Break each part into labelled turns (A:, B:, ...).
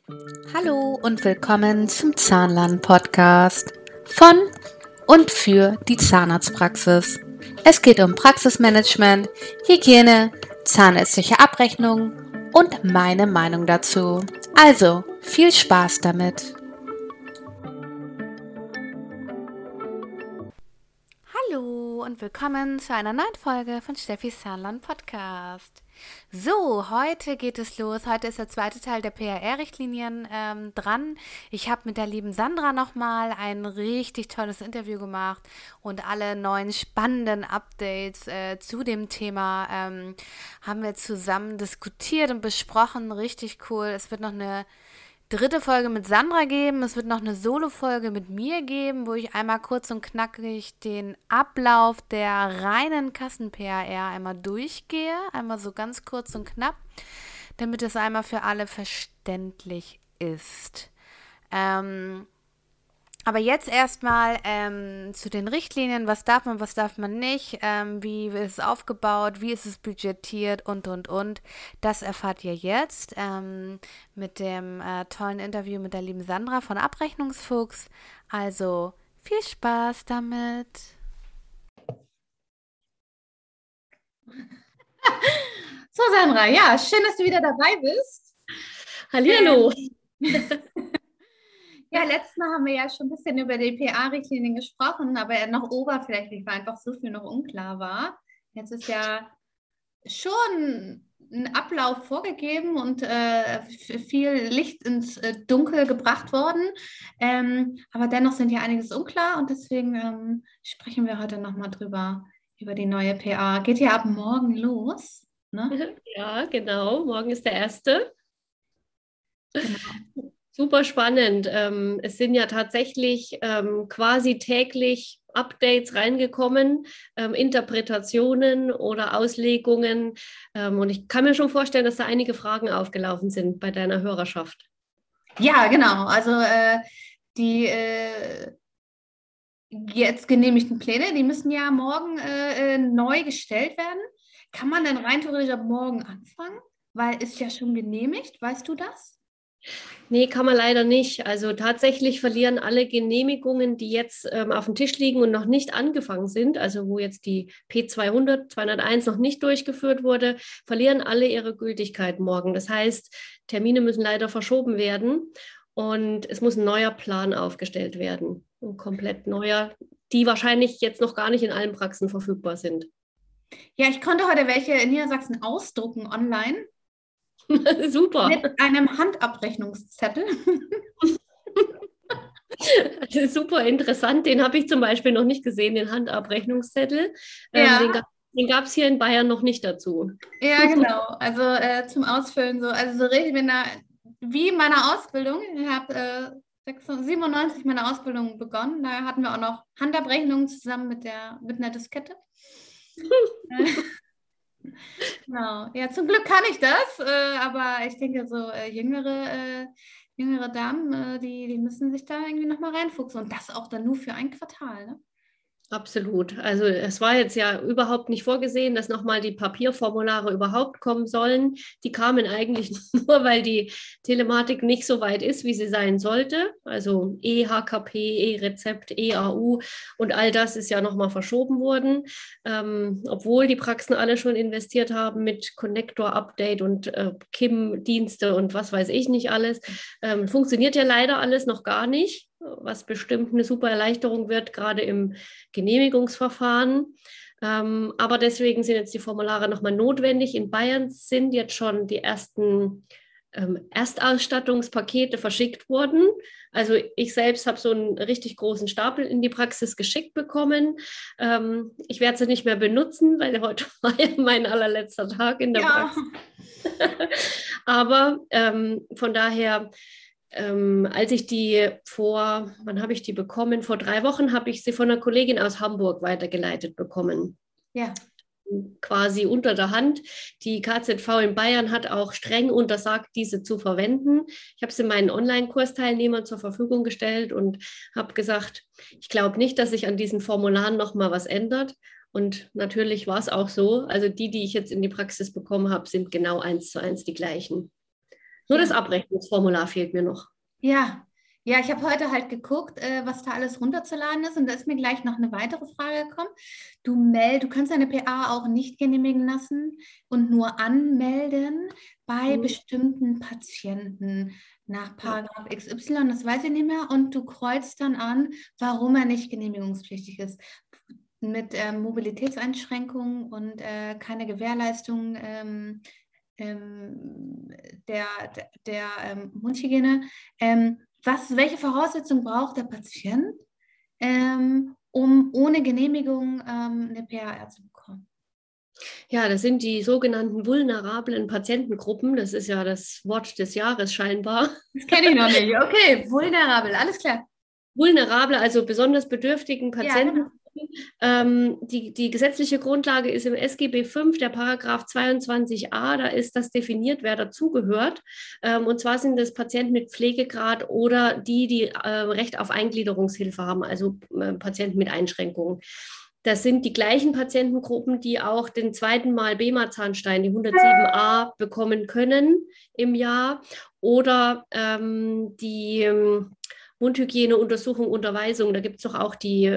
A: Hallo und willkommen zum Zahnlern-Podcast von und für die Zahnarztpraxis. Es geht um Praxismanagement, Hygiene, zahnärztliche Abrechnung und meine Meinung dazu. Also, viel Spaß damit! Hallo und willkommen zu einer neuen Folge von Steffis Zahnlern-Podcast. So, heute geht es los. Heute ist der zweite Teil der PHR-Richtlinien dran. Ich habe mit der lieben Sandra nochmal ein richtig tolles Interview gemacht und alle neuen spannenden Updates zu dem Thema haben wir zusammen diskutiert und besprochen. Richtig cool. Es wird noch eine dritte Folge mit Sandra geben. Es wird noch eine Solo-Folge mit mir geben, wo ich einmal kurz und knackig den Ablauf der reinen Kassen-PHR einmal durchgehe. Einmal so ganz kurz und knapp, damit es einmal für alle verständlich ist. Aber jetzt erstmal zu den Richtlinien, was darf man nicht, wie ist es aufgebaut, wie ist es budgetiert und. Das erfahrt ihr jetzt mit dem tollen Interview mit der lieben Sandra von Abrechnungsfuchs. Also viel Spaß damit.
B: So, Sandra, ja, schön, dass du wieder dabei bist.
C: Hallihallo.
B: Ja, letztes Mal haben wir ja schon ein bisschen über die PA-Richtlinien gesprochen, aber noch oberflächlich, weil einfach so viel noch unklar war. Jetzt ist ja schon ein Ablauf vorgegeben und viel Licht ins Dunkel gebracht worden. Aber dennoch sind ja einiges unklar und deswegen sprechen wir heute nochmal drüber, über die neue PA. Geht ja ab morgen los, ne?
C: Ja, genau. Morgen ist der erste.
B: Genau.
C: Super spannend. Es sind ja tatsächlich quasi täglich Updates reingekommen, Interpretationen oder Auslegungen. Und ich kann mir schon vorstellen, dass da einige Fragen aufgelaufen sind bei deiner Hörerschaft.
B: Ja, genau. Also die jetzt genehmigten Pläne, die müssen ja morgen neu gestellt werden. Kann man denn rein theoretisch ab morgen anfangen? Weil ist ja schon genehmigt. Weißt du das?
C: Nee, kann man leider nicht. Also tatsächlich verlieren alle Genehmigungen, die jetzt auf dem Tisch liegen und noch nicht angefangen sind, also wo jetzt die P200, 201 noch nicht durchgeführt wurde, verlieren alle ihre Gültigkeit morgen. Das heißt, Termine müssen leider verschoben werden und es muss ein neuer Plan aufgestellt werden. Ein komplett neuer, die wahrscheinlich jetzt noch gar nicht in allen Praxen verfügbar sind.
B: Ja, ich konnte heute welche in Niedersachsen ausdrucken online.
C: Super.
B: Mit einem Handabrechnungszettel.
C: Das ist super interessant. Den habe ich zum Beispiel noch nicht gesehen, den Handabrechnungszettel.
B: Ja.
C: Den gab es hier in Bayern noch nicht dazu.
B: Ja, genau. Also zum Ausfüllen so. Also so richtig wie in meiner Ausbildung. Ich habe 97 meine Ausbildung begonnen. Da hatten wir auch noch Handabrechnungen zusammen mit einer Diskette. Genau. Ja, zum Glück kann ich das, aber ich denke, so jüngere Damen, die müssen sich da irgendwie nochmal reinfuchsen und das auch dann nur für ein Quartal, ne?
C: Absolut. Also es war jetzt ja überhaupt nicht vorgesehen, dass nochmal die Papierformulare überhaupt kommen sollen. Die kamen eigentlich nur, weil die Telematik nicht so weit ist, wie sie sein sollte. Also E-HKP, E-Rezept, EAU und all das ist ja nochmal verschoben worden. Obwohl die Praxen alle schon investiert haben mit Connector-Update und KIM-Dienste und was weiß ich nicht alles. Funktioniert ja leider alles noch gar nicht, was bestimmt eine super Erleichterung wird, gerade im Genehmigungsverfahren. Aber deswegen sind jetzt die Formulare nochmal notwendig. In Bayern sind jetzt schon die ersten Erstausstattungspakete verschickt worden. Also ich selbst habe so einen richtig großen Stapel in die Praxis geschickt bekommen. Ich werde sie nicht mehr benutzen, weil heute war ja mein allerletzter Tag in der Praxis. Aber von daher, als ich die wann habe ich die bekommen? Vor 3 Wochen habe ich sie von einer Kollegin aus Hamburg weitergeleitet bekommen.
B: Ja.
C: Quasi unter der Hand. Die KZV in Bayern hat auch streng untersagt, diese zu verwenden. Ich habe sie meinen Online-Kursteilnehmern zur Verfügung gestellt und habe gesagt, ich glaube nicht, dass sich an diesen Formularen nochmal was ändert. Und natürlich war es auch so. Also die ich jetzt in die Praxis bekommen habe, sind genau 1:1 die gleichen. Nur das Abrechnungsformular fehlt mir noch.
B: Ja, ja, ich habe heute halt geguckt, was da alles runterzuladen ist, und da ist mir gleich noch eine weitere Frage gekommen. Du kannst deine PA auch nicht genehmigen lassen und nur anmelden bei bestimmten Patienten nach Paragraph XY, das weiß ich nicht mehr, und du kreuzt dann an, warum er nicht genehmigungspflichtig ist. Mit Mobilitätseinschränkungen und keine Gewährleistung der Mundhygiene. Welche Voraussetzungen braucht der Patient, um ohne Genehmigung eine PAR zu bekommen?
C: Ja, das sind die sogenannten vulnerablen Patientengruppen. Das ist ja das Wort des Jahres scheinbar.
B: Das kenne ich noch nicht. Okay, vulnerabel, alles klar.
C: Vulnerable, also besonders bedürftigen Patienten.
B: Ja,
C: genau. Die gesetzliche Grundlage ist im SGB V, der Paragraph 22a, da ist das definiert, wer dazugehört. Und zwar sind das Patienten mit Pflegegrad oder die Recht auf Eingliederungshilfe haben, also Patienten mit Einschränkungen. Das sind die gleichen Patientengruppen, die auch den zweiten Mal BEMA-Zahnstein, die 107a, bekommen können im Jahr, oder die Mundhygiene-Untersuchung, Unterweisung, da gibt es doch auch die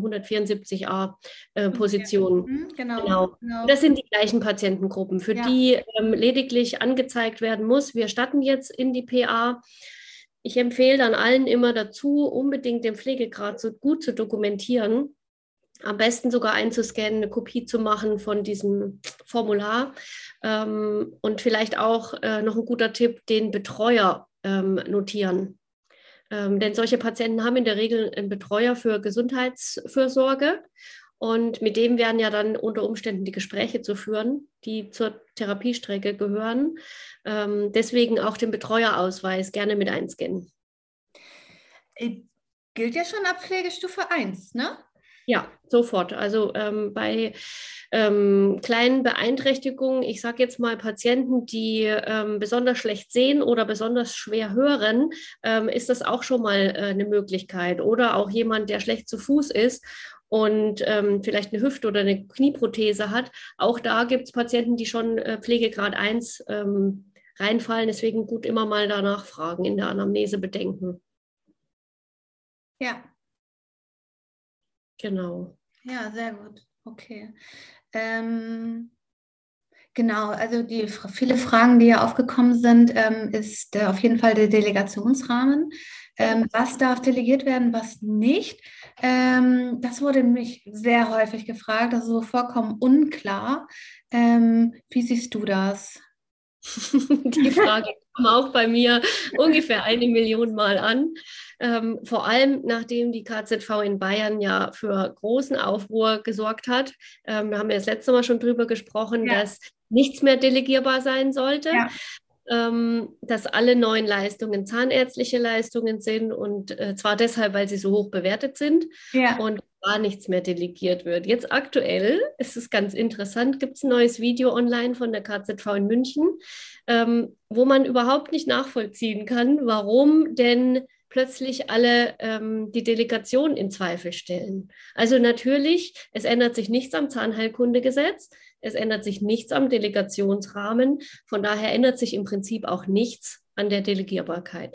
C: 174a-Position.
B: Genau.
C: Das sind die gleichen Patientengruppen, für die lediglich angezeigt werden muss, wir statten jetzt in die PA. Ich empfehle dann allen immer dazu, unbedingt den Pflegegrad so gut zu dokumentieren, am besten sogar einzuscannen, eine Kopie zu machen von diesem Formular, und vielleicht auch noch ein guter Tipp, den Betreuer notieren. Denn solche Patienten haben in der Regel einen Betreuer für Gesundheitsfürsorge, und mit dem werden ja dann unter Umständen die Gespräche zu führen, die zur Therapiestrecke gehören. Deswegen auch den Betreuerausweis gerne mit einscannen.
B: Gilt ja schon ab Pflegestufe 1, ne?
C: Ja, sofort. Also bei kleinen Beeinträchtigungen, ich sage jetzt mal Patienten, die besonders schlecht sehen oder besonders schwer hören, ist das auch schon mal eine Möglichkeit. Oder auch jemand, der schlecht zu Fuß ist und vielleicht eine Hüfte oder eine Knieprothese hat. Auch da gibt es Patienten, die schon Pflegegrad 1 reinfallen. Deswegen gut immer mal danach fragen, in der Anamnese bedenken.
B: Ja.
C: Genau.
B: Ja, sehr gut. Okay. Genau, also viele Fragen, die ja aufgekommen sind, ist auf jeden Fall der Delegationsrahmen. Was darf delegiert werden, was nicht? Das wurde mich sehr häufig gefragt, das ist so vollkommen unklar. Wie siehst du das?
C: Die Frage kam auch bei mir ungefähr 1 Million Mal an. Vor allem, nachdem die KZV in Bayern ja für großen Aufruhr gesorgt hat. Wir haben ja das letzte Mal schon drüber gesprochen, dass nichts mehr delegierbar sein sollte. Dass alle neuen Leistungen zahnärztliche Leistungen sind, und zwar deshalb, weil sie so hoch bewertet sind und gar nichts mehr delegiert wird. Jetzt aktuell, ist es ganz interessant, gibt es ein neues Video online von der KZV in München, wo man überhaupt nicht nachvollziehen kann, warum denn plötzlich alle die Delegation in Zweifel stellen. Also natürlich, es ändert sich nichts am Zahnheilkundegesetz, es ändert sich nichts am Delegationsrahmen, von daher ändert sich im Prinzip auch nichts an der Delegierbarkeit.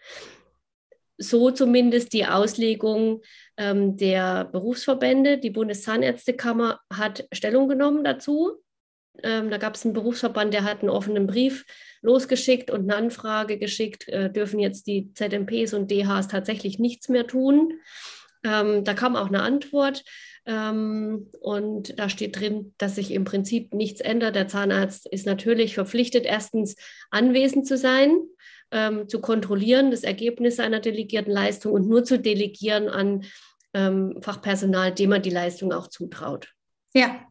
C: So zumindest die Auslegung der Berufsverbände. Die Bundeszahnärztekammer hat Stellung genommen dazu. Da gab es einen Berufsverband, der hat einen offenen Brief losgeschickt und eine Anfrage geschickt, dürfen jetzt die ZMPs und DHs tatsächlich nichts mehr tun. Da kam auch eine Antwort, und da steht drin, dass sich im Prinzip nichts ändert. Der Zahnarzt ist natürlich verpflichtet, erstens anwesend zu sein, zu kontrollieren, das Ergebnis einer delegierten Leistung, und nur zu delegieren an Fachpersonal, dem man die Leistung auch zutraut.
B: Ja.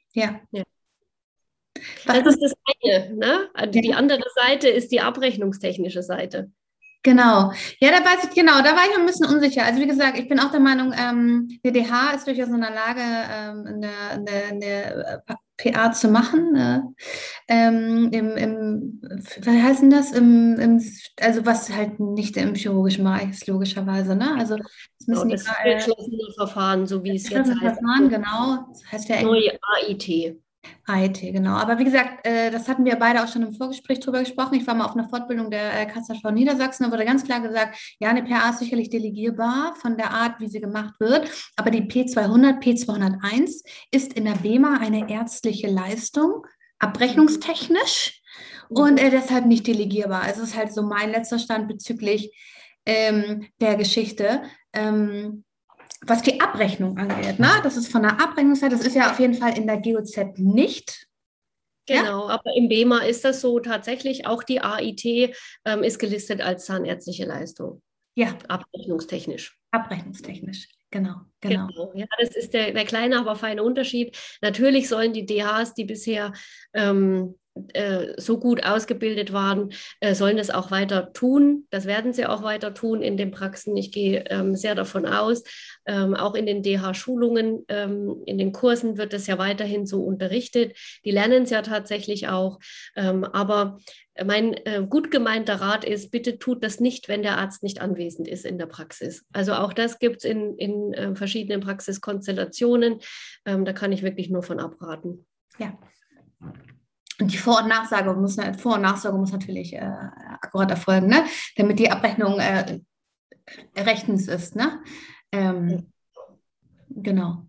C: Das ist das eine, ne? Die andere Seite ist die abrechnungstechnische Seite.
B: Genau. Ja, da war ich ein bisschen unsicher. Also wie gesagt, ich bin auch der Meinung, der DH ist durchaus in der Lage, eine PA zu machen. Was heißt denn das? Also was halt nicht im chirurgischen Bereich ist, logischerweise. Ne? Also das müssen
C: das geschlossene Verfahren, so wie es jetzt heißt.
B: Verfahren, genau. Das heißt ja
C: neue AIT.
B: AET, genau. Aber wie gesagt, das hatten wir beide auch schon im Vorgespräch drüber gesprochen. Ich war mal auf einer Fortbildung der KZV Niedersachsen, da wurde ganz klar gesagt, ja, eine PA ist sicherlich delegierbar von der Art, wie sie gemacht wird, aber die P200, P201 ist in der BEMA eine ärztliche Leistung, abrechnungstechnisch und deshalb nicht delegierbar. Also es ist halt so mein letzter Stand bezüglich der Geschichte. Was die Abrechnung angeht, ne? Das ist von der Abrechnungsseite, das ist ja auf jeden Fall in der GOZ nicht.
C: Genau, aber im BEMA ist das so tatsächlich, auch die AIT ist gelistet als zahnärztliche Leistung.
B: Ja.
C: Abrechnungstechnisch.
B: Abrechnungstechnisch, genau.
C: Ja, das ist der kleine, aber feine Unterschied. Natürlich sollen die DHs, die bisher so gut ausgebildet waren, sollen das auch weiter tun. Das werden sie auch weiter tun in den Praxen. Ich gehe sehr davon aus. Auch in den DH-Schulungen, in den Kursen wird es ja weiterhin so unterrichtet. Die lernen es ja tatsächlich auch. Aber mein gut gemeinter Rat ist, bitte tut das nicht, wenn der Arzt nicht anwesend ist in der Praxis. Also auch das gibt es in verschiedenen Praxiskonstellationen. Da kann ich wirklich nur von abraten.
B: Ja. Und die Vor- und Nachsorge muss natürlich akkurat erfolgen, ne? Damit die Abrechnung rechtens ist. Ne? Genau.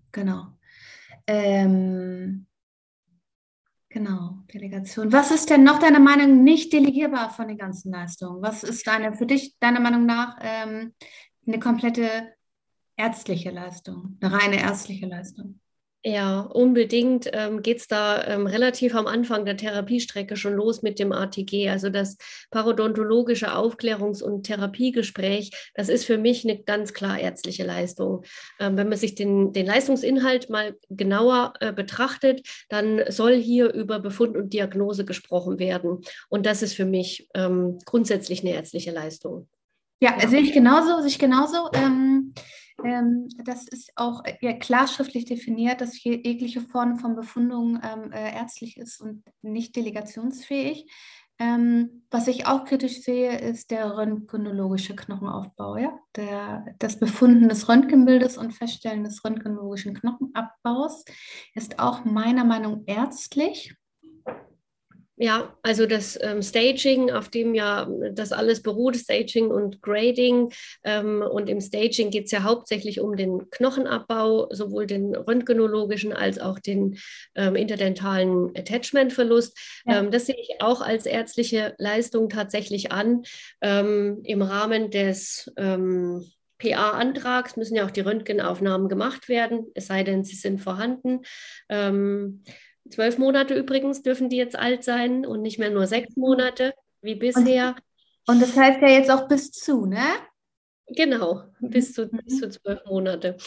B: Genau, Delegation. Was ist denn noch deiner Meinung nach nicht delegierbar von den ganzen Leistungen? Was ist für dich, deiner Meinung nach, eine komplette ärztliche Leistung, eine reine ärztliche Leistung?
C: Ja, unbedingt geht es da relativ am Anfang der Therapiestrecke schon los mit dem ATG. Also das parodontologische Aufklärungs- und Therapiegespräch, das ist für mich eine ganz klar ärztliche Leistung. Wenn man sich den Leistungsinhalt mal genauer betrachtet, dann soll hier über Befund und Diagnose gesprochen werden. Und das ist für mich grundsätzlich eine ärztliche Leistung.
B: Ja, sehe ich genauso. Das ist auch klar schriftlich definiert, dass jegliche Form von Befundung ärztlich ist und nicht delegationsfähig. Was ich auch kritisch sehe, ist der röntgenologische Knochenaufbau. Ja? Das Befunden des Röntgenbildes und Feststellen des röntgenologischen Knochenabbaus ist auch meiner Meinung nach ärztlich.
C: Ja, also das Staging, auf dem ja das alles beruht, Staging und Grading. Und im Staging geht es ja hauptsächlich um den Knochenabbau, sowohl den röntgenologischen als auch den interdentalen Attachmentverlust. Ja. Das sehe ich auch als ärztliche Leistung tatsächlich an. Im Rahmen des PA-Antrags müssen ja auch die Röntgenaufnahmen gemacht werden, es sei denn, sie sind vorhanden. 12 Monate übrigens dürfen die jetzt alt sein und nicht mehr nur 6 Monate wie bisher.
B: Und das heißt ja jetzt auch bis zu, ne?
C: Genau, bis zu 12 Monate.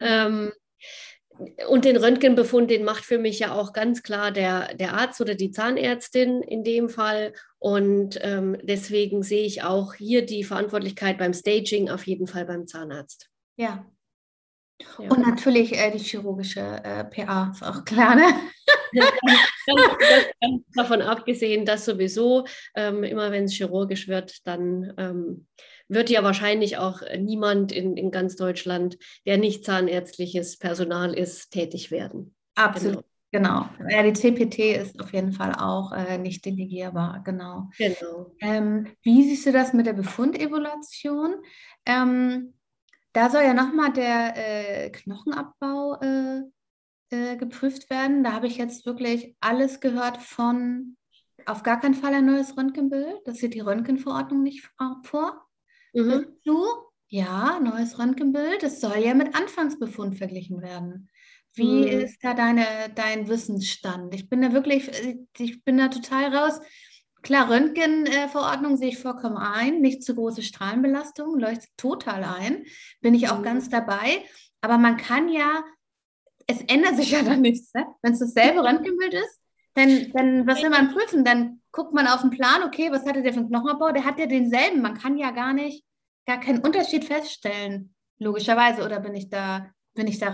C: Und den Röntgenbefund, den macht für mich ja auch ganz klar der Arzt oder die Zahnärztin in dem Fall. Und deswegen sehe ich auch hier die Verantwortlichkeit beim Staging auf jeden Fall beim Zahnarzt.
B: Ja. Und natürlich die chirurgische PA, ist auch klar, ne?
C: Ganz davon abgesehen, dass sowieso immer wenn es chirurgisch wird, dann wird ja wahrscheinlich auch niemand in ganz Deutschland, der nicht zahnärztliches Personal ist, tätig werden.
B: Absolut, genau. Ja, die CPT ist auf jeden Fall auch nicht delegierbar, genau. Wie siehst du das mit der Befundevaluation? Da soll ja nochmal der Knochenabbau geprüft werden. Da habe ich jetzt wirklich alles gehört von auf gar keinen Fall ein neues Röntgenbild. Das sieht die Röntgenverordnung nicht vor. Dazu, ja, neues Röntgenbild. Das soll ja mit Anfangsbefund verglichen werden. Wie ist da dein Wissensstand? Ich bin da total raus. Klar, Röntgenverordnung sehe ich vollkommen ein. Nicht zu große Strahlenbelastung, leuchtet total ein. Bin ich auch ganz dabei. Aber man kann ja, es ändert sich ja dann nichts. Ne? Wenn es dasselbe Röntgenbild ist, dann was will man prüfen? Dann guckt man auf den Plan, okay, was hatte der für einen Knochenabbau? Der hat ja denselben. Man kann ja gar keinen Unterschied feststellen, logischerweise. Oder bin ich da raus?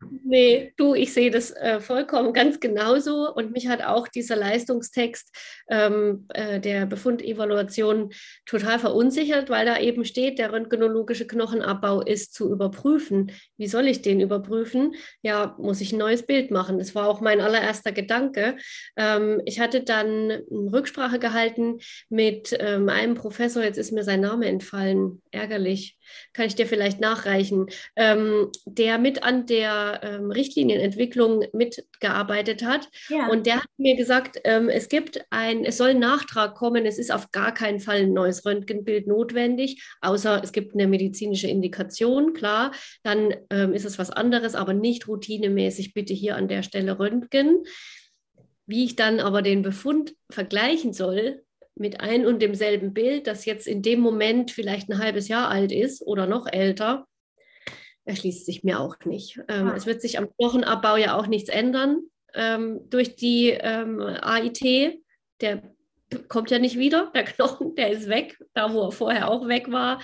C: Nee, du, ich sehe das vollkommen ganz genauso und mich hat auch dieser Leistungstext der Befundevaluation total verunsichert, weil da eben steht, der röntgenologische Knochenabbau ist zu überprüfen. Wie soll ich den überprüfen? Ja, muss ich ein neues Bild machen. Das war auch mein allererster Gedanke. Ich hatte dann Rücksprache gehalten mit einem Professor, jetzt ist mir sein Name entfallen, ärgerlich, kann ich dir vielleicht nachreichen, der mit an der Richtlinienentwicklung mitgearbeitet hat.
B: Ja.
C: Und der hat mir gesagt, es soll ein Nachtrag kommen, es ist auf gar keinen Fall ein neues Röntgenbild notwendig, außer es gibt eine medizinische Indikation, klar, dann ist es was anderes, aber nicht routinemäßig bitte hier an der Stelle Röntgen. Wie ich dann aber den Befund vergleichen soll mit ein und demselben Bild, das jetzt in dem Moment vielleicht ein halbes Jahr alt ist oder noch älter, erschließt sich mir auch nicht. Es wird sich am Knochenabbau ja auch nichts ändern durch die AIT. Der kommt ja nicht wieder, der Knochen, der ist weg, da wo er vorher auch weg war.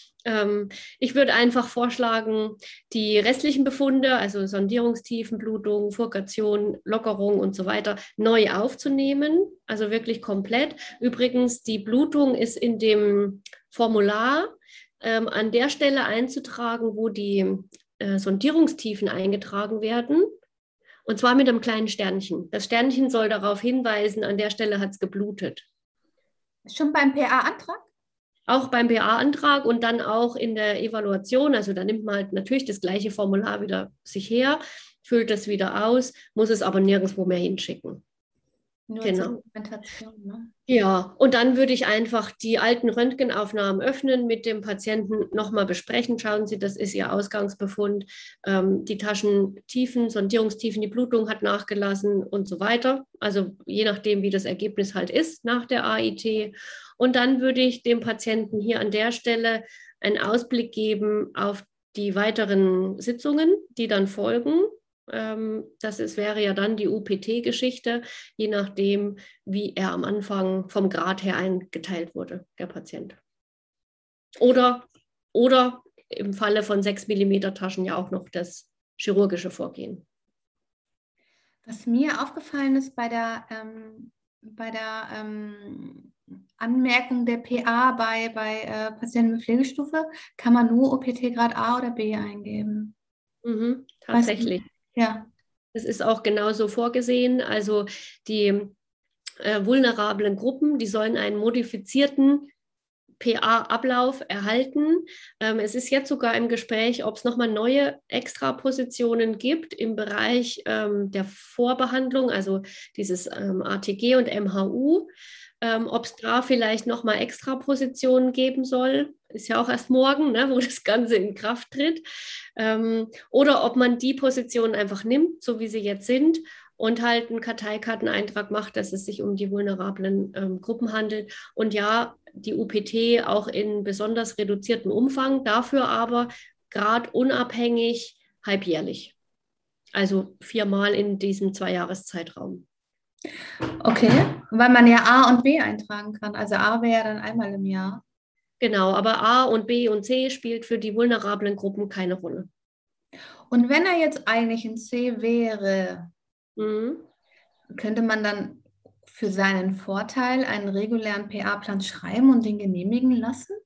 C: Ich würde einfach vorschlagen, die restlichen Befunde, also Sondierungstiefen, Blutung, Furkation, Lockerung und so weiter, neu aufzunehmen, also wirklich komplett. Übrigens, die Blutung ist in dem Formular an der Stelle einzutragen, wo die Sondierungstiefen eingetragen werden. Und zwar mit einem kleinen Sternchen. Das Sternchen soll darauf hinweisen, an der Stelle hat es geblutet.
B: Schon beim PA-Antrag?
C: Auch beim PA-Antrag und dann auch in der Evaluation. Also da nimmt man halt natürlich das gleiche Formular wieder sich her, füllt das wieder aus, muss es aber nirgendwo mehr hinschicken.
B: Nur
C: genau.
B: zur Dokumentation, ne?
C: Ja, und dann würde ich einfach die alten Röntgenaufnahmen öffnen, mit dem Patienten nochmal besprechen. Schauen Sie, das ist Ihr Ausgangsbefund. Die Taschentiefen, Sondierungstiefen, die Blutung hat nachgelassen und so weiter. Also je nachdem, wie das Ergebnis halt ist nach der AIT. Und dann würde ich dem Patienten hier an der Stelle einen Ausblick geben auf die weiteren Sitzungen, die dann folgen. Wäre ja dann die UPT-Geschichte, je nachdem, wie er am Anfang vom Grad her eingeteilt wurde, der Patient. Oder im Falle von 6 mm Taschen ja auch noch das chirurgische Vorgehen.
B: Was mir aufgefallen ist bei der Anmerkung der PA bei Patienten mit Pflegestufe, kann man nur OPT Grad A oder B eingeben.
C: Tatsächlich.
B: Ja.
C: Das ist auch genauso vorgesehen. Also die vulnerablen Gruppen, die sollen einen modifizierten PA-Ablauf erhalten. Es ist jetzt sogar im Gespräch, ob es nochmal neue Extrapositionen gibt im Bereich der Vorbehandlung, also dieses ATG und MHU. Ob es da vielleicht nochmal Extrapositionen geben soll, ist ja auch erst morgen, ne, wo das Ganze in Kraft tritt. Oder ob man die Positionen einfach nimmt, so wie sie jetzt sind, und halt einen Karteikarteneintrag macht, dass es sich um die vulnerablen Gruppen handelt. Und ja, die UPT auch in besonders reduziertem Umfang, dafür aber gradunabhängig halbjährlich. Also 4-mal in diesem 2-Jahres-Zeitraum.
B: Okay, weil man ja A und B eintragen kann. Also A wäre ja dann einmal im Jahr.
C: Genau, aber A und B und C spielt für die vulnerablen Gruppen keine Rolle.
B: Und wenn er jetzt eigentlich ein C wäre, könnte man dann für seinen Vorteil einen regulären PA-Plan schreiben und den genehmigen lassen?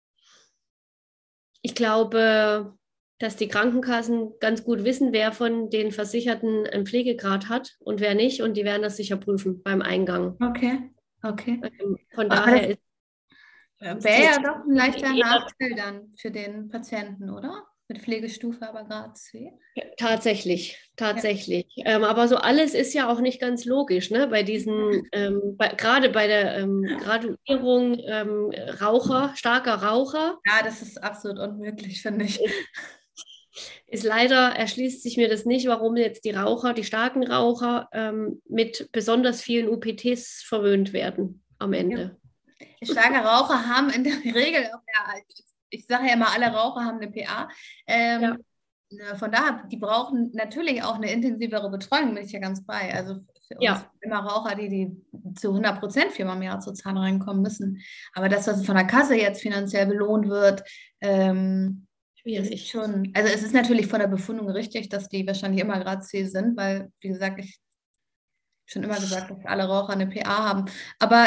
C: Ich glaube, dass die Krankenkassen ganz gut wissen, wer von den Versicherten einen Pflegegrad hat und wer nicht. Und die werden das sicher prüfen beim Eingang.
B: Okay.
C: Von daher ist
B: wäre ja doch ein leichter Nachteil dann für den Patienten, oder? Mit Pflegestufe aber Grad C.
C: Tatsächlich. Ja. Aber so alles ist ja auch nicht ganz logisch, ne? Bei diesen, gerade bei der Graduierung starker Raucher.
B: Ja, das ist absolut unmöglich, finde ich.
C: Ist leider, erschließt sich mir das nicht, warum jetzt die starken Raucher mit besonders vielen UPTs verwöhnt werden am Ende.
B: Ja. Starke Raucher haben in der Regel auch, ich sage ja immer, alle Raucher haben eine PA. Ja. Von daher, die brauchen natürlich auch eine intensivere Betreuung, bin ich ja ganz bei. Also für uns immer Raucher, die zu 100% 4-mal im Jahr zur Zahl reinkommen müssen. Aber das, was von der Kasse jetzt finanziell belohnt wird,
C: schwierig.
B: Schon, also es ist natürlich von der Befundung richtig, dass die wahrscheinlich immer Grad C sind, weil, wie gesagt, ich schon immer gesagt, dass alle Raucher eine PA haben. Aber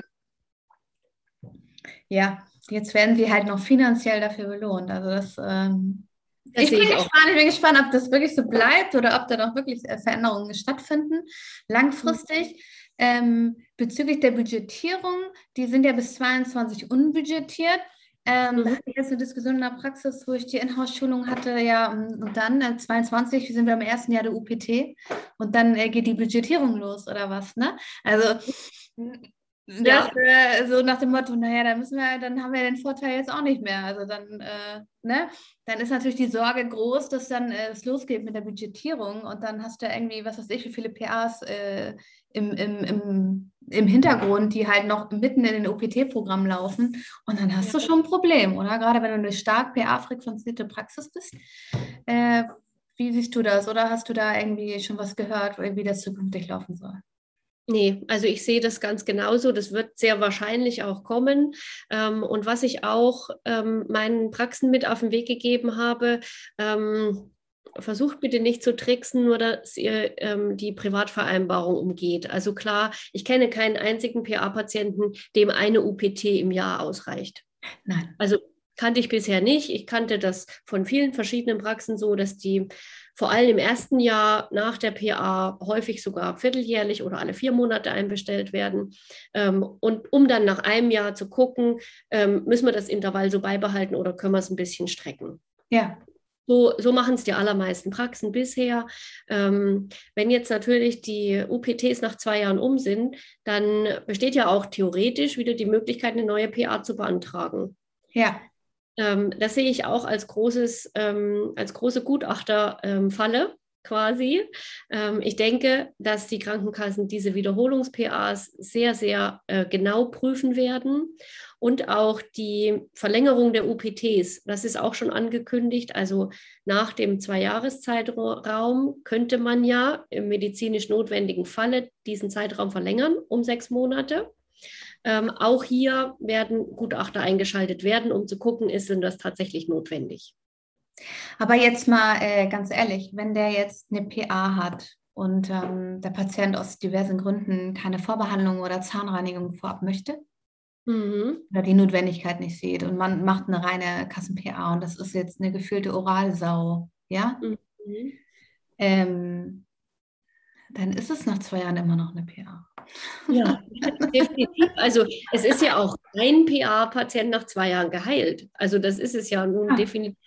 B: ja, jetzt werden sie halt noch finanziell dafür belohnt. Also
C: Das sehe ich auch.
B: ich bin gespannt, ob das wirklich so bleibt oder ob da noch wirklich Veränderungen stattfinden, langfristig. Bezüglich der Budgetierung, die sind ja bis 22 unbudgetiert. Da hatte ich jetzt eine Diskussion in der Praxis, wo ich die Inhouse-Schulung hatte, ja, und dann 22 sind wir im ersten Jahr der UPT und dann geht die Budgetierung los oder was, ne? Also
C: Ja.
B: so nach dem Motto, naja, dann haben wir den Vorteil jetzt auch nicht mehr. Also ne? Dann ist natürlich die Sorge groß, dass dann es losgeht mit der Budgetierung und dann hast du irgendwie, was weiß ich, wie viele PAs im Hintergrund, die halt noch mitten in den OPT-Programmen laufen und dann hast du schon ein Problem, oder? Gerade wenn du eine stark PA-frequenzierte Praxis bist. Wie siehst du das? Oder hast du da irgendwie schon was gehört, wie das zukünftig laufen soll?
C: Nee, also ich sehe das ganz genauso. Das wird sehr wahrscheinlich auch kommen. Und was ich auch meinen Praxen mit auf den Weg gegeben habe, versucht bitte nicht zu tricksen, nur dass ihr die Privatvereinbarung umgeht. Also klar, ich kenne keinen einzigen PA-Patienten, dem eine UPT im Jahr ausreicht.
B: Nein.
C: Also kannte ich bisher nicht. Ich kannte das von vielen verschiedenen Praxen so, dass die vor allem im ersten Jahr nach der PA häufig sogar vierteljährlich oder alle 4 Monate einbestellt werden. Und um dann nach einem Jahr zu gucken, müssen wir das Intervall so beibehalten oder können wir es ein bisschen strecken.
B: Ja.
C: So machen es die allermeisten Praxen bisher. Wenn jetzt natürlich die UPTs nach 2 Jahren um sind, dann besteht ja auch theoretisch wieder die Möglichkeit, eine neue PA zu beantragen.
B: Ja.
C: Das sehe ich auch als große Gutachterfalle quasi. Ich denke, dass die Krankenkassen diese Wiederholungs-PAs sehr, sehr genau prüfen werden und auch die Verlängerung der UPTs. Das ist auch schon angekündigt. Also nach dem 2-Jahres-Zeitraum könnte man ja im medizinisch notwendigen Falle diesen Zeitraum verlängern um 6 Monate. Auch hier werden Gutachter eingeschaltet werden, um zu gucken, ist denn das tatsächlich notwendig.
B: Aber jetzt mal ganz ehrlich, wenn der jetzt eine PA hat und der Patient aus diversen Gründen keine Vorbehandlung oder Zahnreinigung vorab möchte oder die Notwendigkeit nicht sieht und man macht eine reine Kassen-PA und das ist jetzt eine gefühlte Oralsau, ja? Dann ist es nach 2 Jahren immer noch eine PA.
C: Ja, definitiv. Also es ist ja auch ein PA-Patient nach 2 Jahren geheilt. Also das ist es ja nun definitiv.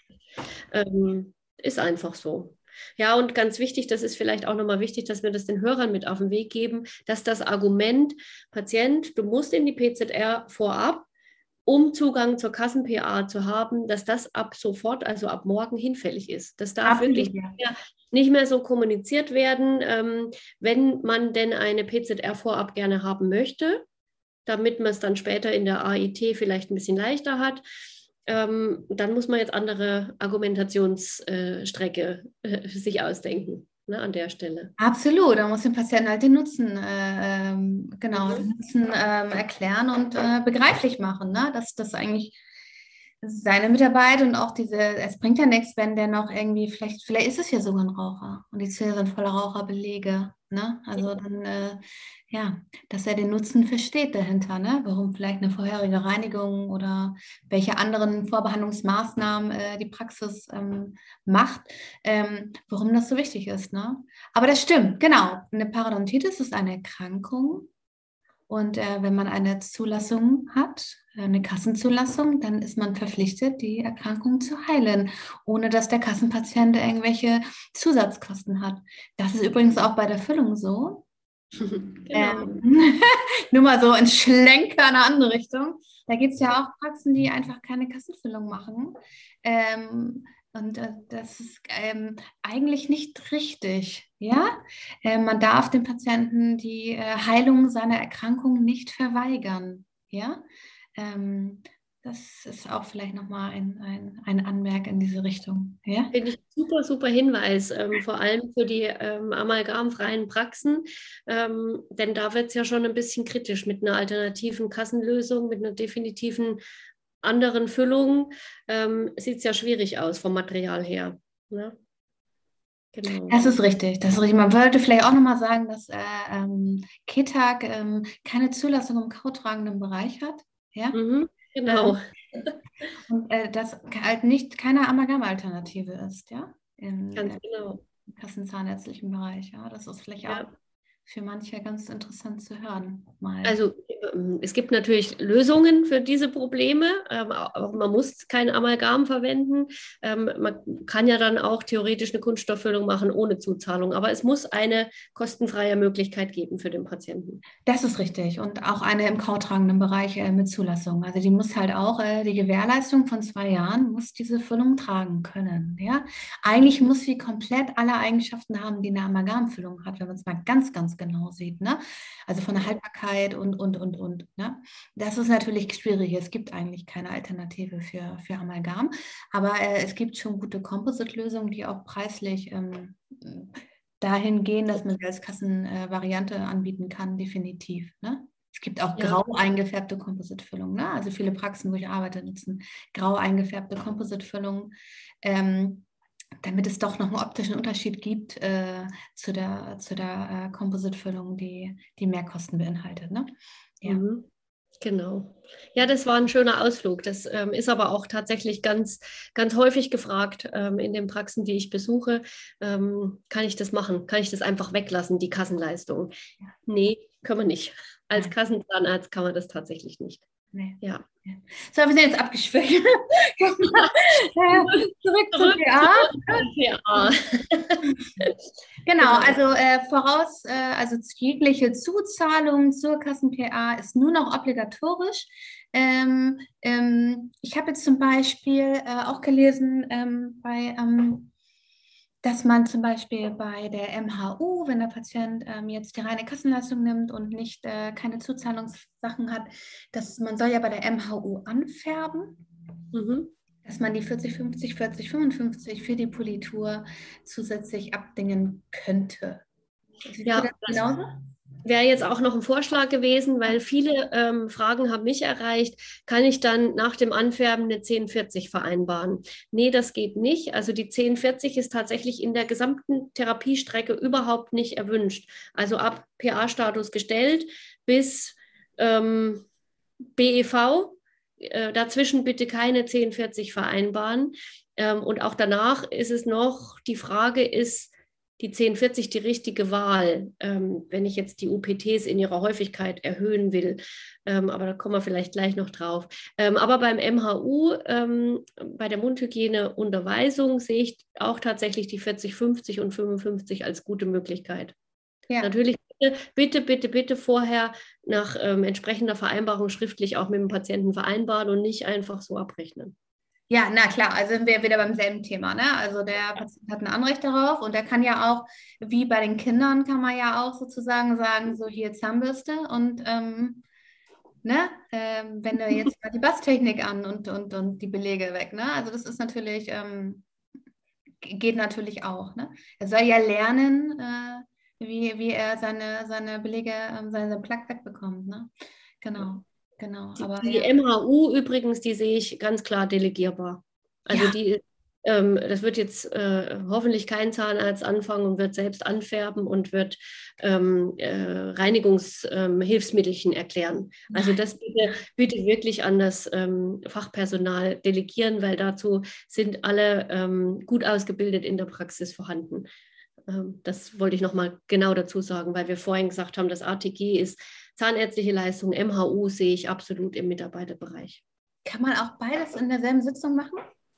C: Ist einfach so. Ja, und ganz wichtig, das ist vielleicht auch nochmal wichtig, dass wir das den Hörern mit auf den Weg geben, dass das Argument, Patient, du musst in die PZR vorab, um Zugang zur Kassen-PA zu haben, dass das ab sofort, also ab morgen hinfällig ist. Das darf wirklich nicht mehr so kommuniziert werden, wenn man denn eine PZR vorab gerne haben möchte, damit man es dann später in der AIT vielleicht ein bisschen leichter hat. Dann muss man jetzt andere Argumentationsstrecke sich ausdenken, ne, an der Stelle.
B: Absolut, da muss dem Patienten halt den Nutzen, den Nutzen erklären und begreiflich machen, ne? Dass das eigentlich seine Mitarbeit und auch es bringt ja nichts, wenn der noch irgendwie, vielleicht ist es ja sogar ein Raucher und die Zähne sind voller Raucherbelege, ne? Also dann, dass er den Nutzen versteht dahinter, ne? Warum vielleicht eine vorherige Reinigung oder welche anderen Vorbehandlungsmaßnahmen die Praxis macht, warum das so wichtig ist, ne? Aber das stimmt, genau. Eine Parodontitis ist eine Erkrankung. Und wenn man eine Zulassung hat, eine Kassenzulassung, dann ist man verpflichtet, die Erkrankung zu heilen, ohne dass der Kassenpatient irgendwelche Zusatzkosten hat. Das ist übrigens auch bei der Füllung so.
C: Genau.
B: Nur mal so ein Schlenker in eine andere Richtung. Da gibt es ja auch Praxen, die einfach keine Kassenfüllung machen. Und das ist eigentlich nicht richtig. Ja? Man darf dem Patienten die Heilung seiner Erkrankung nicht verweigern. Ja? Das ist auch vielleicht nochmal ein Anmerk in diese Richtung. Ja?
C: Finde ich super, super Hinweis, vor allem für die amalgamfreien Praxen, denn da wird es ja schon ein bisschen kritisch mit einer alternativen Kassenlösung, mit einer definitiven anderen Füllungen sieht es ja schwierig aus vom Material her. Ne? Genau.
B: Das ist richtig, das ist richtig. Man wollte vielleicht auch nochmal sagen, dass Ketak keine Zulassung im kautragenden Bereich hat. Ja?
C: Genau.
B: Und das halt nicht keine Amalgam-Alternative ist, ja?
C: Ganz genau.
B: Im kassenzahnärztlichen Bereich. Ja? Das ist vielleicht auch für manche ganz interessant zu hören. Mal.
C: Also es gibt natürlich Lösungen für diese Probleme, aber man muss kein Amalgam verwenden. Man kann ja dann auch theoretisch eine Kunststofffüllung machen ohne Zuzahlung, aber es muss eine kostenfreie Möglichkeit geben für den Patienten.
B: Das ist richtig und auch eine im kautragenden Bereich mit Zulassung. Also die muss halt auch, die Gewährleistung von 2 Jahren muss diese Füllung tragen können. Ja? Eigentlich muss sie komplett alle Eigenschaften haben, die eine Amalgamfüllung hat, wenn man es mal ganz, ganz genau sieht. Ne? Also von der Haltbarkeit und. Ne? Das ist natürlich schwierig. Es gibt eigentlich keine Alternative für Amalgam, aber es gibt schon gute Composite-Lösungen, die auch preislich dahin gehen, dass man sie als Kassenvariante anbieten kann, definitiv. Ne? Es gibt auch grau eingefärbte Composite-Füllungen. Ne? Also viele Praxen, wo ich arbeite, nutzen grau eingefärbte Composite-Füllungen, damit es doch noch einen optischen Unterschied gibt zu der Composite-Füllung, die Mehrkosten beinhaltet. Ne? Ja.
C: Genau. Ja, das war ein schöner Ausflug. Das ist aber auch tatsächlich ganz, ganz häufig gefragt in den Praxen, die ich besuche. Kann ich das machen? Kann ich das einfach weglassen, die Kassenleistung? Nee, können wir nicht. Als Kassenzahnarzt kann man das tatsächlich nicht.
B: Nee.
C: Ja.
B: So, wir sind jetzt abgeschwächt. Zurück zum PA. Genau, also also jegliche Zuzahlung zur Kassen-PA ist nur noch obligatorisch. Ich habe jetzt zum Beispiel auch gelesen, dass man zum Beispiel bei der MHU, wenn der Patient jetzt die reine Kassenleistung nimmt und nicht keine Zuzahlungssachen hat, dass man soll ja bei der MHU anfärben, dass man die 40, 50, 40, 55 für die Politur zusätzlich abdingen könnte.
C: Ja, das genauso? Wäre jetzt auch noch ein Vorschlag gewesen, weil viele Fragen haben mich erreicht, kann ich dann nach dem Anfärben eine 1040 vereinbaren? Nee, das geht nicht. Also die 1040 ist tatsächlich in der gesamten Therapiestrecke überhaupt nicht erwünscht. Also ab PA-Status gestellt bis BEV, dazwischen bitte keine 1040 vereinbaren. Und auch danach ist es noch, die Frage ist, die 1040 die richtige Wahl, wenn ich jetzt die UPTs in ihrer Häufigkeit erhöhen will. Aber da kommen wir vielleicht gleich noch drauf. Aber beim MHU, bei der Mundhygiene-Unterweisung, sehe ich auch tatsächlich die 40, 50 und 55 als gute Möglichkeit. Ja. Natürlich bitte vorher nach entsprechender Vereinbarung schriftlich auch mit dem Patienten vereinbaren und nicht einfach so abrechnen.
B: Ja, na klar, also sind wir wieder beim selben Thema, ne? Also der Patient hat ein Anrecht darauf und der kann ja auch, wie bei den Kindern, kann man ja auch sozusagen sagen, so hier Zahnbürste und wenn du jetzt mal die Basstechnik an und die Belege weg, ne? Also das ist natürlich, geht natürlich auch, ne? Er soll ja lernen, wie er seine Belege, seine Plaque wegbekommt, ne? Genau. Genau, aber
C: die MHU übrigens, die sehe ich ganz klar delegierbar. Also das wird jetzt hoffentlich kein Zahnarzt anfangen und wird selbst anfärben und wird Reinigungshilfsmittelchen erklären. Also das bitte wirklich an das Fachpersonal delegieren, weil dazu sind alle gut ausgebildet in der Praxis vorhanden. Das wollte ich nochmal genau dazu sagen, weil wir vorhin gesagt haben, das ATG ist zahnärztliche Leistung, MHU sehe ich absolut im Mitarbeiterbereich.
B: Kann man auch beides in derselben Sitzung machen?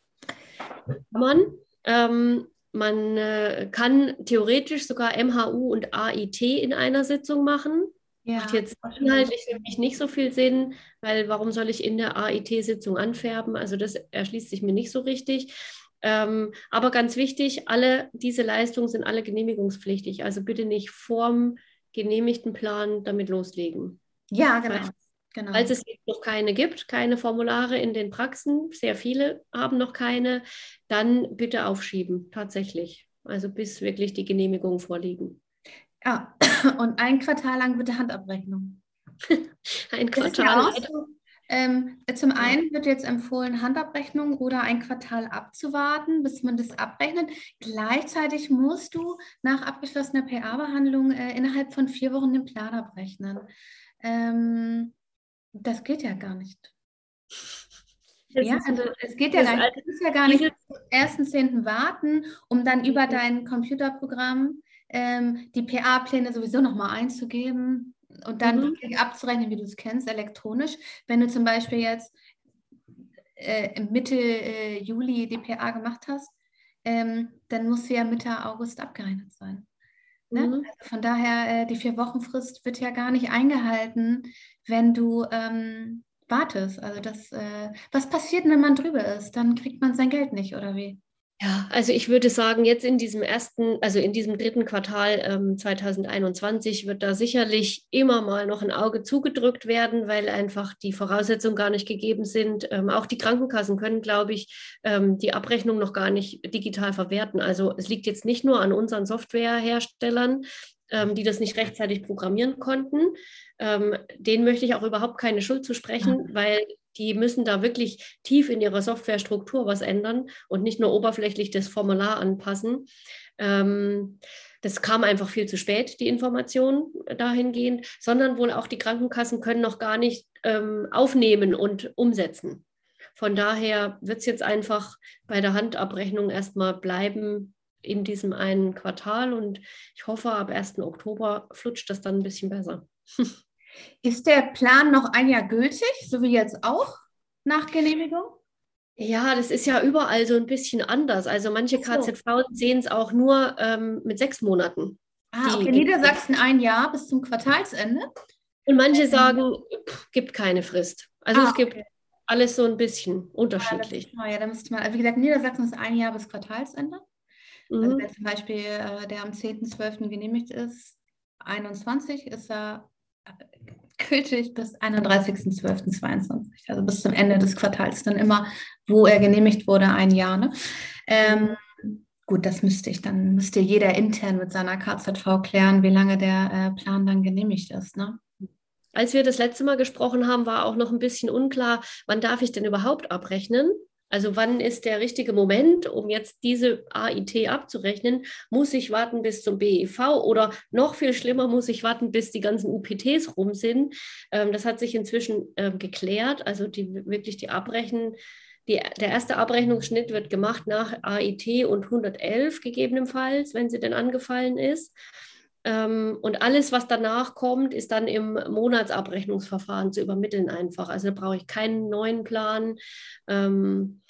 C: Man kann theoretisch sogar MHU und AIT in einer Sitzung machen. Ja, macht jetzt inhaltlich für mich nicht so viel Sinn, weil warum soll ich in der AIT-Sitzung anfärben? Also das erschließt sich mir nicht so richtig. Aber ganz wichtig, alle diese Leistungen sind alle genehmigungspflichtig. Also bitte nicht vorm genehmigten Plan damit loslegen.
B: Ja, genau.
C: Falls es jetzt noch keine gibt, keine Formulare in den Praxen, sehr viele haben noch keine, dann bitte aufschieben, tatsächlich. Also bis wirklich die Genehmigungen vorliegen.
B: Ja, und ein Quartal lang bitte Handabrechnung.
C: Ein Quartal.
B: Zum einen wird jetzt empfohlen, Handabrechnung oder ein Quartal abzuwarten, bis man das abrechnet. Gleichzeitig musst du nach abgeschlossener PA-Behandlung innerhalb von 4 Wochen den Plan abrechnen. Das geht ja gar nicht. Ja, also es geht ja gar nicht. Du musst ja gar nicht zum 1.10. warten, um dann über dein Computerprogramm die PA-Pläne sowieso nochmal einzugeben und dann wirklich abzurechnen, wie du es kennst, elektronisch. Wenn du zum Beispiel jetzt Mitte Juli die PA gemacht hast, dann muss sie ja Mitte August abgerechnet sein. Ne? Also von daher, die 4-Wochen-Frist wird ja gar nicht eingehalten, wenn du wartest. Also was passiert, wenn man drüber ist? Dann kriegt man sein Geld nicht, oder wie?
C: Ja, also ich würde sagen, jetzt in diesem dritten Quartal 2021 wird da sicherlich immer mal noch ein Auge zugedrückt werden, weil einfach die Voraussetzungen gar nicht gegeben sind. Auch die Krankenkassen können, glaube ich, die Abrechnung noch gar nicht digital verwerten. Also es liegt jetzt nicht nur an unseren Softwareherstellern, die das nicht rechtzeitig programmieren konnten. Denen möchte ich auch überhaupt keine Schuld zusprechen, weil die müssen da wirklich tief in ihrer Softwarestruktur was ändern und nicht nur oberflächlich das Formular anpassen. Das kam einfach viel zu spät, die Information dahingehend, sondern wohl auch die Krankenkassen können noch gar nicht aufnehmen und umsetzen. Von daher wird es jetzt einfach bei der Handabrechnung erstmal bleiben in diesem einen Quartal und ich hoffe, ab 1. Oktober flutscht das dann ein bisschen besser.
B: Ist der Plan noch ein Jahr gültig, so wie jetzt auch, nach Genehmigung?
C: Ja, das ist ja überall so ein bisschen anders. Also manche KZV sehen es auch nur mit 6 Monaten.
B: Okay, Niedersachsen 1 Jahr bis zum Quartalsende.
C: Und manche sagen, gibt keine Frist. Also es gibt alles so ein bisschen unterschiedlich.
B: Ja, da müsste man, wie gesagt, Niedersachsen ist 1 Jahr bis Quartalsende. Also wenn zum Beispiel der am 10.12. genehmigt ist, 21, ist er gültig bis 31.12.22, also bis zum Ende des Quartals dann immer, wo er genehmigt wurde, 1 Jahr. Ne? Gut, das müsste jeder intern mit seiner KZV klären, wie lange der Plan dann genehmigt ist. Ne?
C: Als wir das letzte Mal gesprochen haben, war auch noch ein bisschen unklar, wann darf ich denn überhaupt abrechnen? Also wann ist der richtige Moment, um jetzt diese AIT abzurechnen? Muss ich warten bis zum BEV oder noch viel schlimmer, muss ich warten, bis die ganzen UPTs rum sind? Das hat sich inzwischen geklärt. Also der erste Abrechnungsschnitt wird gemacht nach AIT und 111 gegebenenfalls, wenn sie denn angefallen ist. Und alles, was danach kommt, ist dann im Monatsabrechnungsverfahren zu übermitteln einfach. Also da brauche ich keinen neuen Plan, sondern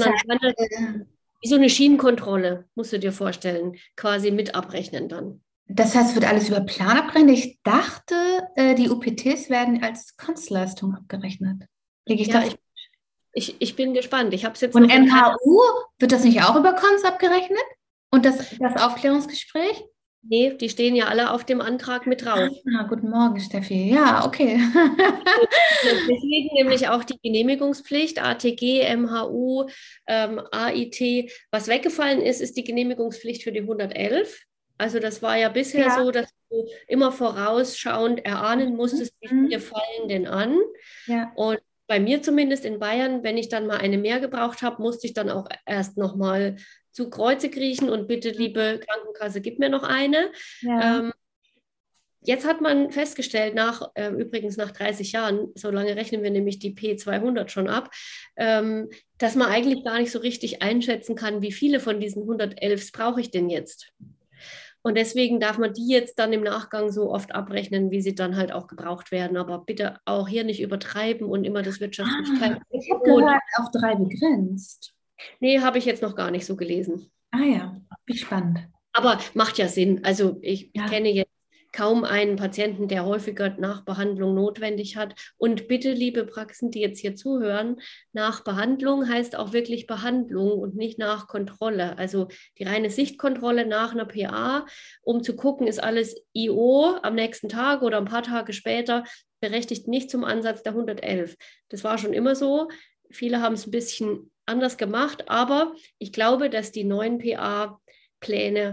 C: wie so eine Schienenkontrolle, musst du dir vorstellen, quasi mit abrechnen dann.
B: Das heißt, wird alles über Plan abgerechnet? Ich dachte, die UPTs werden als Konstleistung abgerechnet. Liege ich da?
C: Ich bin gespannt. Ich habe es jetzt
B: Und MHU, wird das nicht auch über Konst abgerechnet? Und das Aufklärungsgespräch?
C: Nee, die stehen ja alle auf dem Antrag mit drauf.
B: Guten Morgen, Steffi. Ja, okay.
C: Deswegen nämlich auch die Genehmigungspflicht, ATG, MHU, AIT. Was weggefallen ist, ist die Genehmigungspflicht für die 111. Also das war ja bisher so, dass du immer vorausschauend erahnen musstest, wie viele fallen denn an. Ja. Und bei mir zumindest in Bayern, wenn ich dann mal eine mehr gebraucht habe, musste ich dann auch erst nochmal zu Kreuze kriechen und bitte, liebe Krankenkasse, gib mir noch eine. Ja. Jetzt hat man festgestellt, übrigens nach 30 Jahren, so lange rechnen wir nämlich die P200 schon ab, dass man eigentlich gar nicht so richtig einschätzen kann, wie viele von diesen 111s brauche ich denn jetzt. Und deswegen darf man die jetzt dann im Nachgang so oft abrechnen, wie sie dann halt auch gebraucht werden. Aber bitte auch hier nicht übertreiben und immer das Wirtschaftlichkeit.
B: Ich habe gehört, auf 3 begrenzt.
C: Nee, habe ich jetzt noch gar nicht so gelesen.
B: Ja, wie spannend.
C: Aber macht ja Sinn. Also ich kenne jetzt kaum einen Patienten, der häufiger Nachbehandlung notwendig hat. Und bitte, liebe Praxen, die jetzt hier zuhören, Nachbehandlung heißt auch wirklich Behandlung und nicht Nachkontrolle. Also die reine Sichtkontrolle nach einer PA, um zu gucken, ist alles IO am nächsten Tag oder ein paar Tage später, berechtigt nicht zum Ansatz der 111. Das war schon immer so. Viele haben es ein bisschen anders gemacht, aber ich glaube, dass die neuen PA-Pläne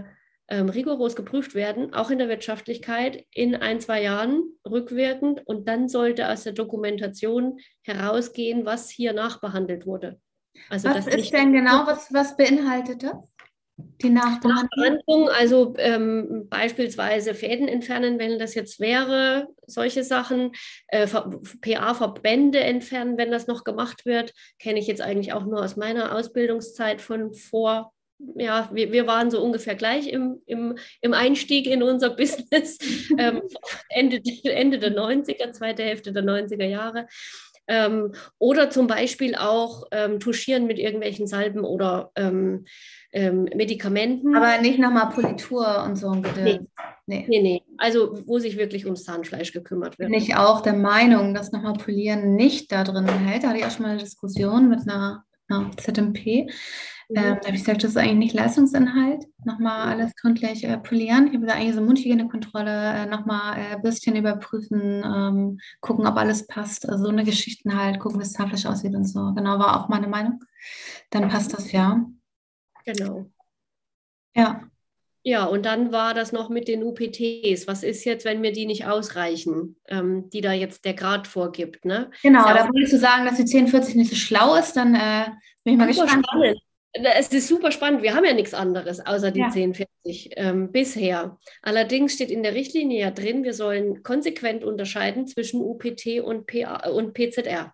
C: rigoros geprüft werden, auch in der Wirtschaftlichkeit, in 1-2 Jahren rückwirkend. Und dann sollte aus der Dokumentation herausgehen, was hier nachbehandelt wurde. Also
B: Was
C: das
B: ist
C: nicht
B: denn genau, was beinhaltet das? Die Nachbehandlung?
C: Nachbehandlung, also beispielsweise Fäden entfernen, wenn das jetzt wäre, solche Sachen, PA-Verbände entfernen, wenn das noch gemacht wird, kenne ich jetzt eigentlich auch nur aus meiner Ausbildungszeit von vor. Ja, wir waren so ungefähr gleich im Einstieg in unser Business, Ende der 90er, zweite Hälfte der 90er Jahre. Oder zum Beispiel auch Tuschieren mit irgendwelchen Salben oder Medikamenten.
B: Aber nicht nochmal Politur und so ein Gedöns.
C: Nee. Also wo sich wirklich ums Zahnfleisch gekümmert wird.
B: Bin ich auch der Meinung, dass nochmal Polieren nicht da drin hält. Da hatte ich auch schon mal eine Diskussion mit einer ZMP. Da habe ich gesagt, das ist eigentlich nicht Leistungsinhalt. Nochmal alles gründlich polieren. Ich habe da eigentlich so Mundhygienekontrolle, nochmal Bürstchen überprüfen, gucken, ob alles passt. Also so eine Geschichten halt, gucken, wie das Zahnfleisch aussieht und so. Genau, war auch meine Meinung. Dann passt das ja.
C: Genau.
B: Ja.
C: Ja, und dann war das noch mit den UPTs. Was ist jetzt, wenn mir die nicht ausreichen, die da jetzt der Grad vorgibt? Ne?
B: Genau,
C: ja
B: da wolltest du sagen, dass die 1040 nicht so schlau ist, dann bin ich mal gespannt.
C: Spannend. Es ist super spannend. Wir haben ja nichts anderes außer die
B: Ja.
C: 1040 bisher. Allerdings steht in der Richtlinie ja drin, wir sollen konsequent unterscheiden zwischen UPT und PA und PZR.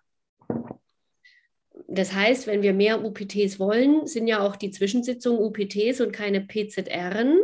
C: Das heißt, wenn wir mehr UPTs wollen, sind ja auch die Zwischensitzungen UPTs und keine PZRen.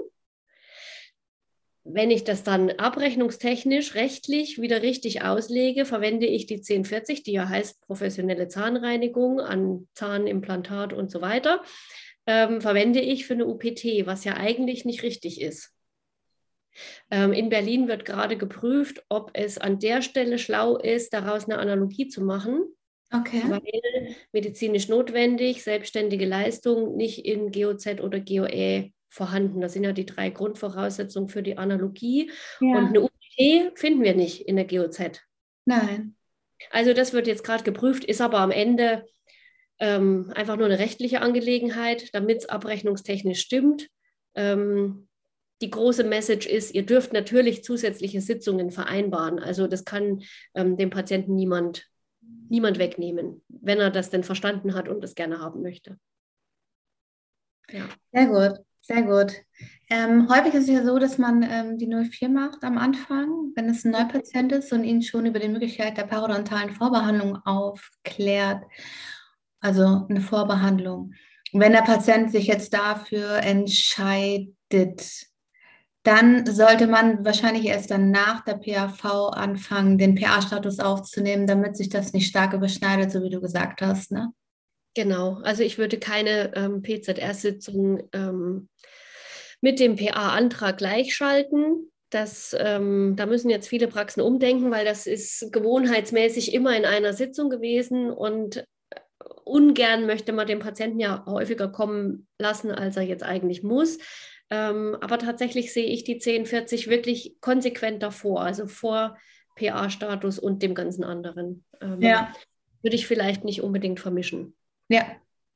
C: Wenn ich das dann abrechnungstechnisch, rechtlich wieder richtig auslege, verwende ich die 1040, die ja heißt professionelle Zahnreinigung an Zahnimplantat und so weiter, verwende ich für eine UPT, was ja eigentlich nicht richtig ist. In Berlin wird gerade geprüft, ob es an der Stelle schlau ist, daraus eine Analogie zu machen.
B: Okay.
C: Weil medizinisch notwendig, selbstständige Leistung nicht in GOZ oder GOE vorhanden. Das sind ja die 3 Grundvoraussetzungen für die Analogie.
B: Ja.
C: Und eine UPT finden wir nicht in der GOZ.
B: Nein.
C: Also das wird jetzt gerade geprüft, ist aber am Ende einfach nur eine rechtliche Angelegenheit, damit es abrechnungstechnisch stimmt. Die große Message ist, ihr dürft natürlich zusätzliche Sitzungen vereinbaren. Also das kann dem Patienten niemand wegnehmen, wenn er das denn verstanden hat und das gerne haben möchte. Ja.
B: Sehr gut, sehr gut. Häufig ist es ja so, dass man die 04 macht am Anfang, wenn es ein Neupatient ist und ihn schon über die Möglichkeit der parodontalen Vorbehandlung aufklärt. Also eine Vorbehandlung. Wenn der Patient sich jetzt dafür entscheidet, dann sollte man wahrscheinlich erst dann nach der PAV anfangen, den PA-Status aufzunehmen, damit sich das nicht stark überschneidet, so wie du gesagt hast, ne?
C: Genau, also ich würde keine PZR-Sitzung mit dem PA-Antrag gleichschalten. Da müssen jetzt viele Praxen umdenken, weil das ist gewohnheitsmäßig immer in einer Sitzung gewesen und ungern möchte man den Patienten ja häufiger kommen lassen, als er jetzt eigentlich muss. Aber tatsächlich sehe ich die 1040 wirklich konsequent davor, also vor PA-Status und dem ganzen anderen.
B: Ja.
C: Würde ich vielleicht nicht unbedingt vermischen.
B: Ja.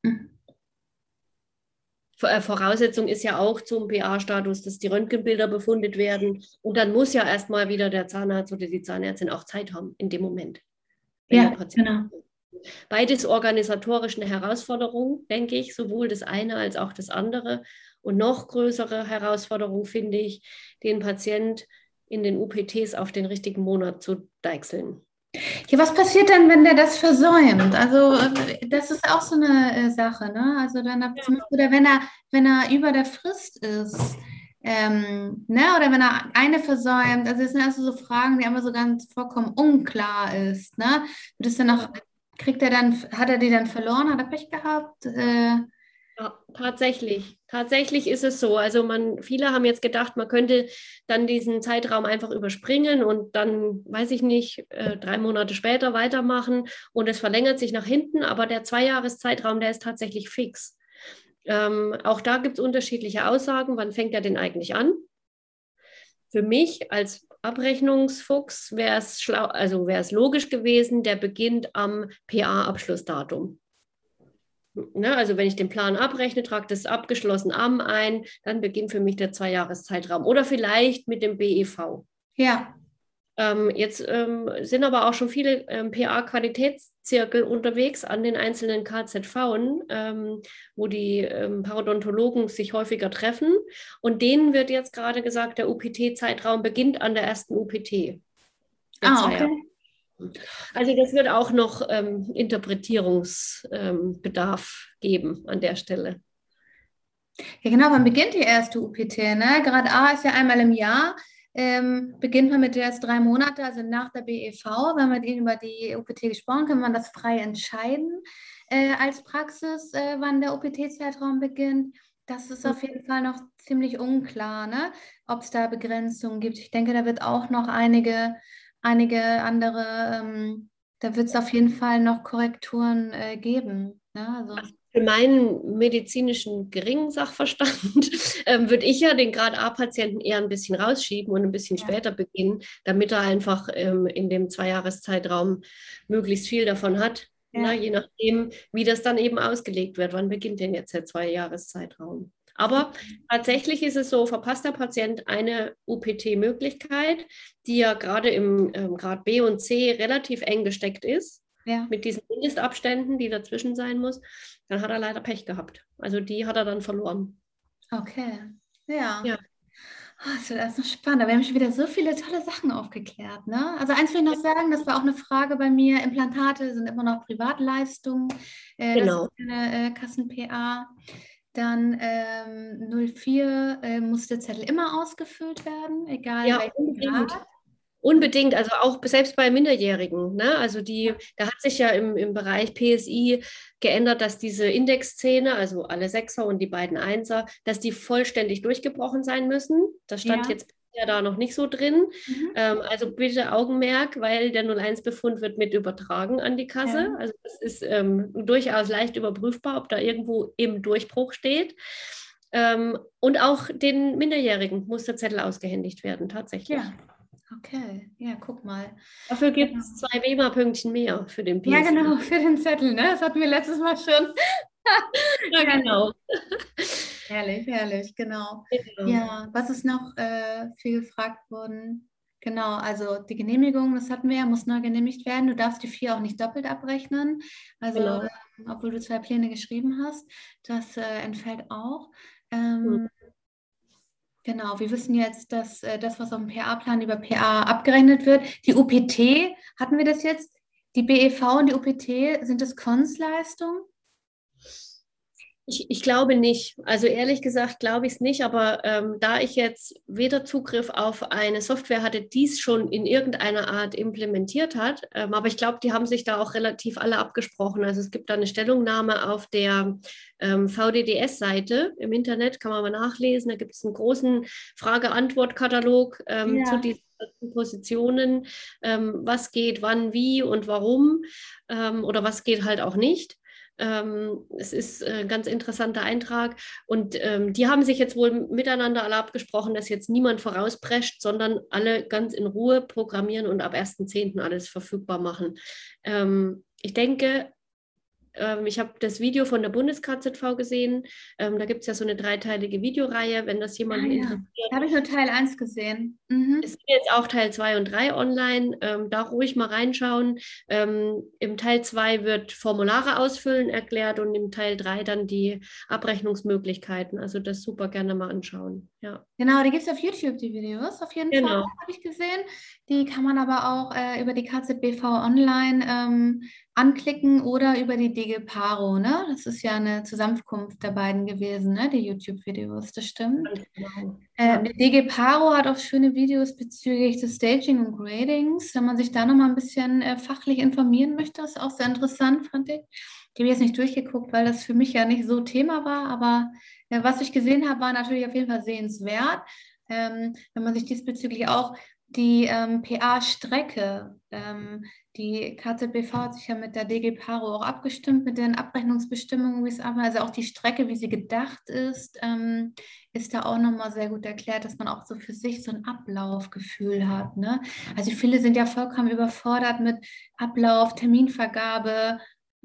C: Voraussetzung ist ja auch zum PA-Status, dass die Röntgenbilder befundet werden. Und dann muss ja erstmal wieder der Zahnarzt oder die Zahnärztin auch Zeit haben in dem Moment.
B: Ja, genau.
C: Beides organisatorisch eine Herausforderung, denke ich, sowohl das eine als auch das andere. Und noch größere Herausforderung finde ich, den Patient in den UPTs auf den richtigen Monat zu deichseln.
B: Ja, was passiert denn, wenn der das versäumt? Also das ist auch so eine Sache, ne? Also dann oder wenn er über der Frist ist, ne? Oder wenn er eine versäumt, also das sind also so Fragen, die einfach so ganz vollkommen unklar ist, ne? Wird es dann noch, hat er die dann verloren, hat er Pech gehabt?
C: Ja, tatsächlich. Tatsächlich ist es so. Also viele haben jetzt gedacht, man könnte dann diesen Zeitraum einfach überspringen und dann, weiß ich nicht, 3 Monate später weitermachen und es verlängert sich nach hinten, aber der 2-Jahres-Zeitraum, der ist tatsächlich fix. Auch da gibt es unterschiedliche Aussagen. Wann fängt er denn eigentlich an? Für mich als Abrechnungsfuchs wäre es logisch gewesen, der beginnt am PA-Abschlussdatum. Ne? Also wenn ich den Plan abrechne, trage das abgeschlossen ein, dann beginnt für mich der 2-Jahres-Zeitraum. Oder vielleicht mit dem BEV.
B: Ja.
C: Jetzt sind aber auch schon viele PA-Qualitätszirkel unterwegs an den einzelnen KZVen, wo die Parodontologen sich häufiger treffen. Und denen wird jetzt gerade gesagt, der UPT-Zeitraum beginnt an der ersten UPT.
B: Okay.
C: Also das wird auch noch Interpretierungsbedarf geben an der Stelle.
B: Ja, genau, wann beginnt die erste UPT, ne? Grad A ist ja einmal im Jahr. Beginnt man mit der erst 3 Monate, also nach der BEV. Wenn wir über die UPT gesprochen haben, kann man das frei entscheiden als Praxis, wann der UPT-Zeitraum beginnt. Das ist auf jeden Fall noch ziemlich unklar, ne? Ob es da Begrenzungen gibt. Ich denke, da wird auch noch einige andere, da wird es auf jeden Fall noch Korrekturen geben. Ne? Also.
C: Für meinen medizinischen geringen Sachverstand würde ich ja den Grad A-Patienten eher ein bisschen rausschieben und ein bisschen später beginnen, damit er einfach in dem 2-Jahres-Zeitraum möglichst viel davon hat. Ja. Na, je nachdem, wie das dann eben ausgelegt wird. Wann beginnt denn jetzt der 2-Jahres-Zeitraum? Aber tatsächlich ist es so, verpasst der Patient eine UPT-Möglichkeit, die ja gerade im Grad B und C relativ eng gesteckt ist, mit diesen Mindestabständen, die dazwischen sein muss, dann hat er leider Pech gehabt. Also die hat er dann verloren.
B: Okay, ja. Oh, das wird alles noch spannend. Wir haben schon wieder so viele tolle Sachen aufgeklärt. Ne? Also eins will ich noch sagen, das war auch eine Frage bei mir. Implantate sind immer noch Privatleistungen.
C: Genau.
B: Das ist eine Kassen-PA. Dann 04 muss der Zettel immer ausgefüllt werden, egal welchen Grad.
C: Unbedingt, also auch selbst bei Minderjährigen. Ne? Also da hat sich ja im Bereich PSI geändert, dass diese Indexzähne, also alle Sechser und die beiden Einser, dass die vollständig durchgebrochen sein müssen. Das stand jetzt ja da noch nicht so drin. Also bitte Augenmerk, weil der 01-Befund wird mit übertragen an die Kasse. Also das ist durchaus leicht überprüfbar, ob da irgendwo im Durchbruch steht. Und auch den Minderjährigen muss der Zettel ausgehändigt werden, tatsächlich.
B: Ja. Okay, ja, guck mal.
C: Dafür gibt es 2 WEMA-Pünktchen mehr für den PSI.
B: Ja, genau, für den Zettel, ne? Das hatten wir letztes Mal schon.
C: Ja, genau.
B: Herrlich, genau. Ja, was ist noch viel gefragt worden? Genau, also die Genehmigung, das hatten wir ja, muss neu genehmigt werden. Du darfst die 4 auch nicht doppelt abrechnen. Also, obwohl du 2 Pläne geschrieben hast, das entfällt auch. Genau, wir wissen jetzt, dass das, was auf dem PA-Plan über PA abgerechnet wird, die UPT, hatten wir das jetzt? Die BEV und die UPT, sind das Konzleistungen?
C: Ich glaube nicht. Also ehrlich gesagt glaube ich es nicht, aber da ich jetzt weder Zugriff auf eine Software hatte, die es schon in irgendeiner Art implementiert hat, aber ich glaube, die haben sich da auch relativ alle abgesprochen. Also es gibt da eine Stellungnahme auf der VDDS-Seite im Internet, kann man mal nachlesen. Da gibt es einen großen Frage-Antwort-Katalog zu diesen Positionen, was geht, wann, wie und warum oder was geht halt auch nicht. Es ist ein ganz interessanter Eintrag und die haben sich jetzt wohl miteinander alle abgesprochen, dass jetzt niemand vorausprescht, sondern alle ganz in Ruhe programmieren und ab 1.10. alles verfügbar machen. Ich denke, ich habe das Video von der Bundes-KZV gesehen. Da gibt es ja so eine 3-teilige Videoreihe, wenn das jemanden interessiert.
B: Da habe ich nur Teil 1 gesehen.
C: Es gibt jetzt auch Teil 2 und 3 online. Da ruhig mal reinschauen. Im Teil 2 wird Formulare ausfüllen erklärt und im Teil 3 dann die Abrechnungsmöglichkeiten. Also das super gerne mal anschauen. Ja.
B: Genau, die gibt es auf YouTube, die Videos, auf jeden Fall, habe ich gesehen. Die kann man aber auch über die KZBV online anklicken oder über die DGPARO, ne? Das ist ja eine Zusammenkunft der beiden gewesen, ne? Die YouTube-Videos, das stimmt.
C: Genau.
B: Die DGPARO hat auch schöne Videos bezüglich des Staging und Gradings. Wenn man sich da nochmal ein bisschen fachlich informieren möchte, ist auch sehr interessant, fand ich. Die habe ich jetzt nicht durchgeguckt, weil das für mich ja nicht so Thema war, aber was ich gesehen habe, war natürlich auf jeden Fall sehenswert. Wenn man sich diesbezüglich auch die PA-Strecke, die KZBV hat sich ja mit der DGPARO auch abgestimmt, mit den Abrechnungsbestimmungen, wie es aber, also auch die Strecke, wie sie gedacht ist, ist da auch nochmal sehr gut erklärt, dass man auch so für sich so ein Ablaufgefühl hat. Ne? Also viele sind ja vollkommen überfordert mit Ablauf, Terminvergabe,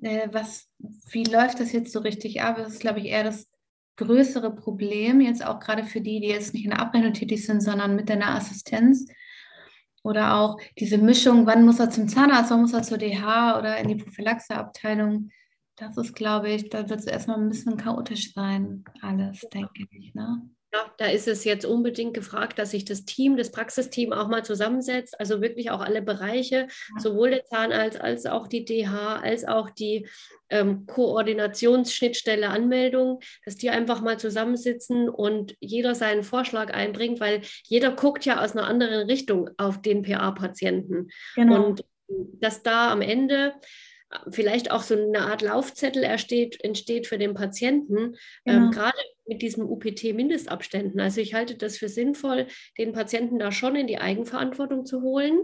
B: wie läuft das jetzt so richtig ab? Das ist, glaube ich, eher das größere Problem, jetzt auch gerade für die jetzt nicht in der Abrechnung tätig sind, sondern mit der Assistenz. Oder auch diese Mischung, wann muss er zum Zahnarzt, wann muss er zur DH oder in die Prophylaxeabteilung. Das ist, glaube ich, da wird es erstmal ein bisschen chaotisch sein, alles, denke ich. Ne?
C: Ja, da ist es jetzt unbedingt gefragt, dass sich das Team, das Praxisteam auch mal zusammensetzt, also wirklich auch alle Bereiche, sowohl der Zahnarzt als auch die DH, als auch die Koordinationsschnittstelle Anmeldung, dass die einfach mal zusammensitzen und jeder seinen Vorschlag einbringt, weil jeder guckt ja aus einer anderen Richtung auf den PA-Patienten.
B: Genau.
C: Und dass da am Ende vielleicht auch so eine Art Laufzettel entsteht für den Patienten,
B: Genau.
C: gerade mit diesen UPT-Mindestabständen. Also ich halte das für sinnvoll, den Patienten da schon in die Eigenverantwortung zu holen,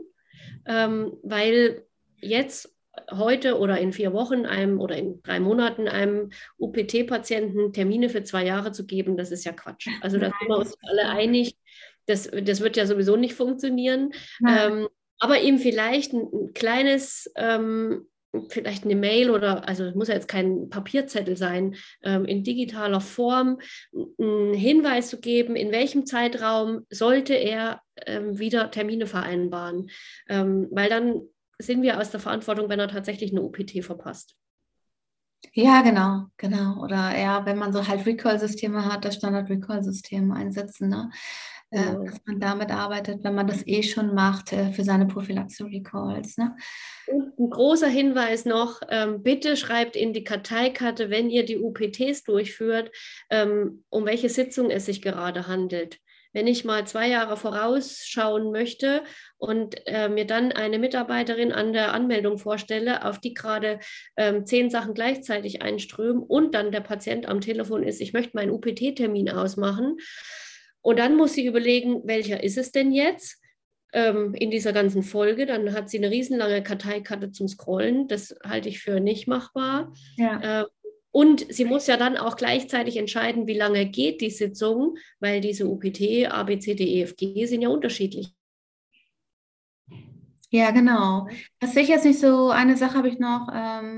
C: weil jetzt heute oder in 4 Wochen oder in 3 Monaten einem UPT-Patienten Termine für 2 Jahre zu geben, das ist ja Quatsch. Also da sind wir uns alle einig, das wird ja sowieso nicht funktionieren. Aber eben vielleicht ein kleines vielleicht eine Mail oder, also es muss ja jetzt kein Papierzettel sein, in digitaler Form einen Hinweis zu geben, in welchem Zeitraum sollte er wieder Termine vereinbaren. Weil dann sind wir aus der Verantwortung, wenn er tatsächlich eine UPT verpasst.
B: Ja, genau. Oder ja, wenn man so halt Recall-Systeme hat, das Standard-Recall-System einsetzen, ne?
C: Genau.
B: Dass man damit arbeitet, wenn man das schon macht für seine Prophylaxe-Recalls. Ne?
C: Und ein großer Hinweis noch, bitte schreibt in die Karteikarte, wenn ihr die UPTs durchführt, um welche Sitzung es sich gerade handelt. Wenn ich mal 2 Jahre vorausschauen möchte und mir dann eine Mitarbeiterin an der Anmeldung vorstelle, auf die gerade 10 Sachen gleichzeitig einströmen und dann der Patient am Telefon ist, ich möchte meinen UPT-Termin ausmachen. Und dann muss sie überlegen, welcher ist es denn jetzt in dieser ganzen Folge. Dann hat sie eine riesenlange Karteikarte zum Scrollen. Das halte ich für nicht machbar.
B: Ja.
C: Und sie muss ja dann auch gleichzeitig entscheiden, wie lange geht die Sitzung, weil diese UPT, A, B, C, D, E, F, G sind ja unterschiedlich.
B: Ja, genau. Das sehe ich jetzt nicht so. Eine Sache habe ich noch.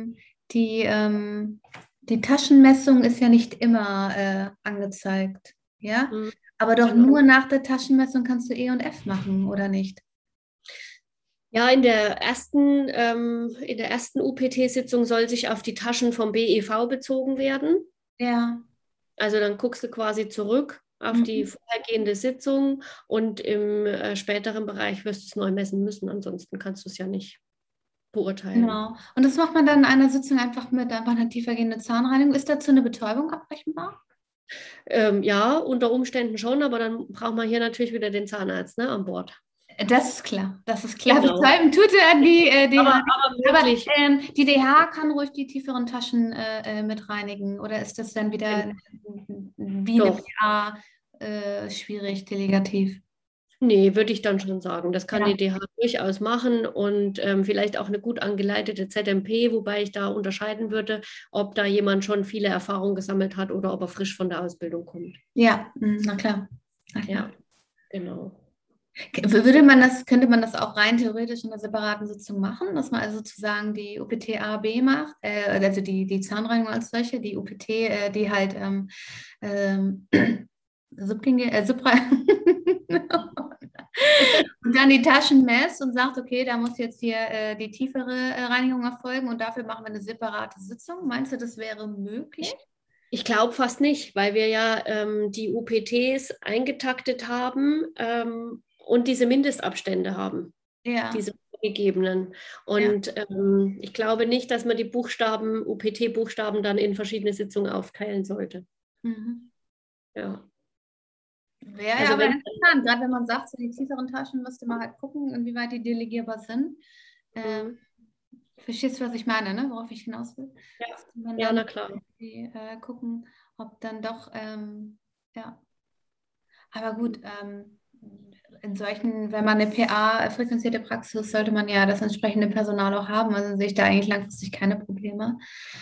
B: Die Taschenmessung ist ja nicht immer angezeigt. Ja? Aber doch nur nach der Taschenmessung kannst du E und F machen, oder nicht?
C: Ja, in der ersten UPT-Sitzung soll sich auf die Taschen vom BEV bezogen werden.
B: Ja.
C: Also dann guckst du quasi zurück auf die vorhergehende Sitzung und im späteren Bereich wirst du es neu messen müssen. Ansonsten kannst du es ja nicht beurteilen.
B: Genau. Und das macht man dann in einer Sitzung einfach mit einfach einer tiefergehenden Zahnreinigung. Ist dazu eine Betäubung abrechenbar?
C: Ja, unter Umständen schon, aber dann braucht man hier natürlich wieder den Zahnarzt, ne, an Bord.
B: Das ist klar. Genau.
C: Betäuben
B: tut die DH.
C: Aber
B: die DH kann ruhig die tieferen Taschen mit reinigen. Oder ist das dann wieder wie eine PA schwierig, delegativ?
C: Nee, würde ich dann schon sagen. Das kann die DH durchaus machen und vielleicht auch eine gut angeleitete ZMP, wobei ich da unterscheiden würde, ob da jemand schon viele Erfahrungen gesammelt hat oder ob er frisch von der Ausbildung kommt.
B: Ja, na klar.
C: Ja, genau.
B: Könnte man das auch rein theoretisch in einer separaten Sitzung machen, dass man also sozusagen die UPT A, B macht, also die Zahnreinigung als solche, die UPT, die halt Supra und dann die Taschen messt und sagt, okay, da muss jetzt hier die tiefere Reinigung erfolgen und dafür machen wir eine separate Sitzung. Meinst du, das wäre möglich?
C: Ich glaube fast nicht, weil wir ja die UPTs eingetaktet haben und diese Mindestabstände haben, diese vorgegebenen. Und ich glaube nicht, dass man die UPT-Buchstaben dann in verschiedene Sitzungen aufteilen sollte. Ja.
B: Wäre also aber interessant, gerade wenn man sagt, so die tieferen Taschen müsste man halt gucken, inwieweit die delegierbar sind. Verstehst du, was ich meine, ne? Worauf ich hinaus will?
C: Ja, na klar.
B: Gucken, ob dann doch, ja. Aber gut, in solchen, wenn man eine PA-frequenzierte Praxis, sollte man ja das entsprechende Personal auch haben. Also sehe ich da eigentlich langfristig keine Probleme.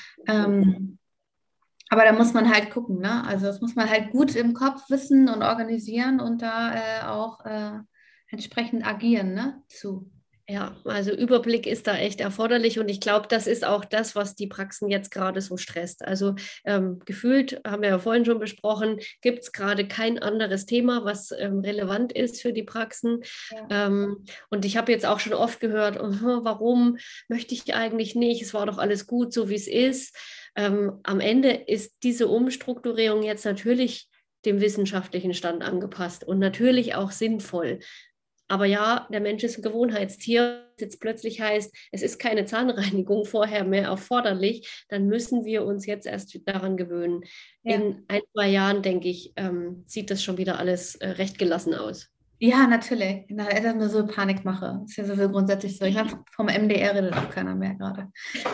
B: Aber da muss man halt gucken, ne? Also das muss man halt gut im Kopf wissen und organisieren und da auch entsprechend agieren, ne?
C: Ja, also Überblick ist da echt erforderlich und ich glaube, das ist auch das, was die Praxen jetzt gerade so stresst. Also gefühlt, haben wir ja vorhin schon besprochen, gibt es gerade kein anderes Thema, was relevant ist für die Praxen.
B: Ja.
C: Und ich habe jetzt auch schon oft gehört, oh, warum möchte ich eigentlich nicht? Es war doch alles gut, so wie es ist. Am Ende ist diese Umstrukturierung jetzt natürlich dem wissenschaftlichen Stand angepasst und natürlich auch sinnvoll. Aber ja, der Mensch ist ein Gewohnheitstier. Wenn es jetzt plötzlich heißt, es ist keine Zahnreinigung vorher mehr erforderlich, dann müssen wir uns jetzt erst daran gewöhnen.
B: Ja.
C: In 1, 2 Jahren, denke ich, sieht das schon wieder alles recht gelassen aus.
B: Ja, natürlich. Na, dass nur so Panikmache. Ist ja sowieso grundsätzlich so. Ich meine, vom MDR redet auch keiner mehr gerade.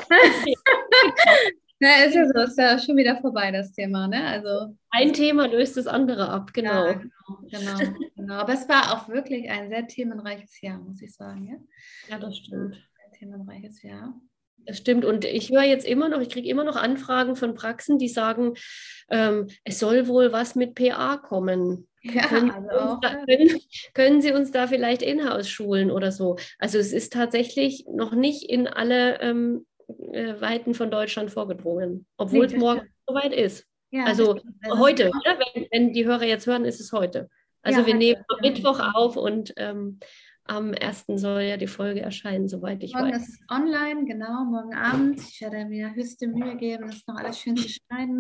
B: Ja, ist ja so, ist ja schon wieder vorbei, das Thema, ne? Also,
C: Ein Thema löst das andere ab, genau.
B: ja, genau. Aber es war auch wirklich ein sehr themenreiches Jahr, muss ich sagen, ja?
C: Ja, das stimmt.
B: Ein themenreiches Jahr.
C: Das stimmt. Und ich höre jetzt immer noch, ich kriege immer noch Anfragen von Praxen, die sagen, es soll wohl was mit PA kommen.
B: Ja,
C: Können,
B: also
C: Sie uns
B: auch,
C: da, können Sie uns da vielleicht in-house schulen oder so? Also es ist tatsächlich noch nicht in alle Weiten von Deutschland vorgedrungen, obwohl
B: nee,
C: es
B: das
C: morgen
B: stimmt.
C: soweit ist.
B: Ja, das
C: Also
B: stimmt. Das ist
C: heute,
B: auch,
C: oder? Wenn die Hörer jetzt hören, ist es heute. Also
B: ja,
C: wir nehmen
B: heute.
C: am Mittwoch auf und am 1. soll ja die Folge erscheinen, soweit ich
B: Morgen
C: weiß.
B: ist es online, genau, morgen Abend. Ich werde mir höchste Mühe geben, das noch alles schön zu schneiden.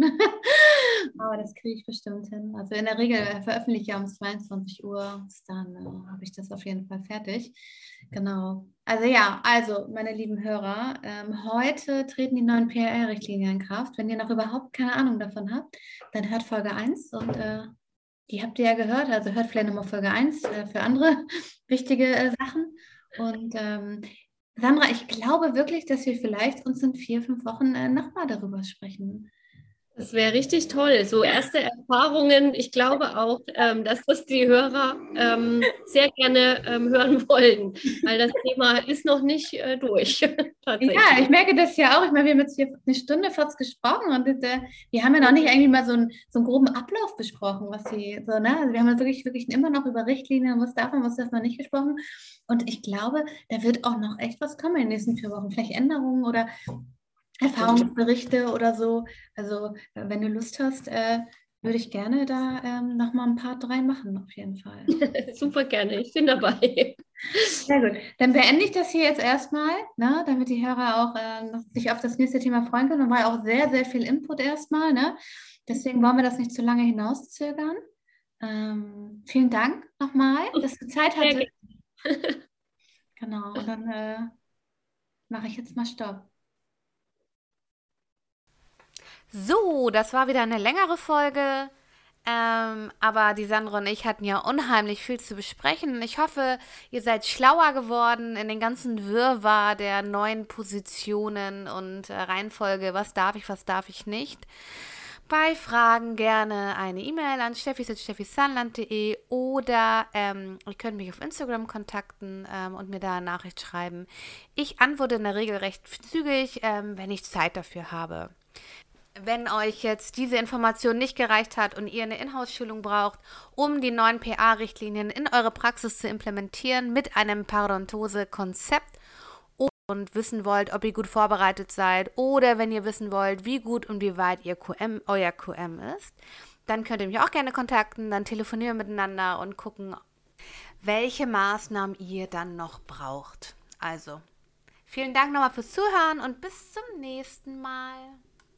B: Aber das kriege ich bestimmt hin. Also in der Regel veröffentliche ich ja um 22 Uhr. Dann habe ich das auf jeden Fall fertig. Genau. Also ja, also meine lieben Hörer, heute treten die neuen PRR-Richtlinien in Kraft. Wenn ihr noch überhaupt keine Ahnung davon habt, dann hört Folge 1 und die habt ihr ja gehört. Also hört vielleicht nochmal Folge 1 für andere wichtige Sachen. Und Sandra, ich glaube wirklich, dass wir vielleicht uns in 4, 5 Wochen nochmal darüber sprechen.
C: Das wäre richtig toll. So erste Erfahrungen. Ich glaube auch, dass das die Hörer sehr gerne hören wollen, weil das Thema ist noch nicht durch. Tatsächlich.
B: Ja, ich merke das ja auch. Ich meine, wir haben jetzt hier 1 Stunde fast gesprochen und wir haben ja noch nicht eigentlich mal so einen groben Ablauf besprochen, was die so, ne? Also wir haben ja wirklich immer noch über Richtlinien, was darf man, was darf man nicht gesprochen. Und ich glaube, da wird auch noch echt was kommen in den nächsten 4 Wochen. Vielleicht Änderungen oder Erfahrungsberichte oder so. Also, wenn du Lust hast, würde ich gerne da nochmal ein Part 3 machen, auf jeden Fall.
C: Super gerne, ich bin dabei.
B: Sehr gut. Dann beende ich das hier jetzt erstmal, ne, damit die Hörer auch sich auf das nächste Thema freuen können. Und war ja auch sehr, sehr viel Input erstmal. Ne? Deswegen wollen wir das nicht zu lange hinauszögern. Vielen Dank nochmal, dass du Zeit hattest. Genau, und dann mache ich jetzt mal Stopp.
A: So, das war wieder eine längere Folge. Aber die Sandra und ich hatten ja unheimlich viel zu besprechen. Ich hoffe, ihr seid schlauer geworden in den ganzen Wirrwarr der neuen Positionen und Reihenfolge. Was darf ich nicht? Bei Fragen gerne eine E-Mail an steffis@steffisanland.de oder ihr könnt mich auf Instagram kontakten und mir da eine Nachricht schreiben. Ich antworte in der Regel recht zügig, wenn ich Zeit dafür habe. Wenn euch jetzt diese Information nicht gereicht hat und ihr eine Inhouse-Schulung braucht, um die neuen PA-Richtlinien in eure Praxis zu implementieren mit einem Parodontose-Konzept und wissen wollt, ob ihr gut vorbereitet seid oder wenn ihr wissen wollt, wie gut und wie weit euer QM ist, dann könnt ihr mich auch gerne kontakten, dann telefonieren wir miteinander und gucken, welche Maßnahmen ihr dann noch braucht. Also, vielen Dank nochmal fürs Zuhören und bis zum nächsten Mal.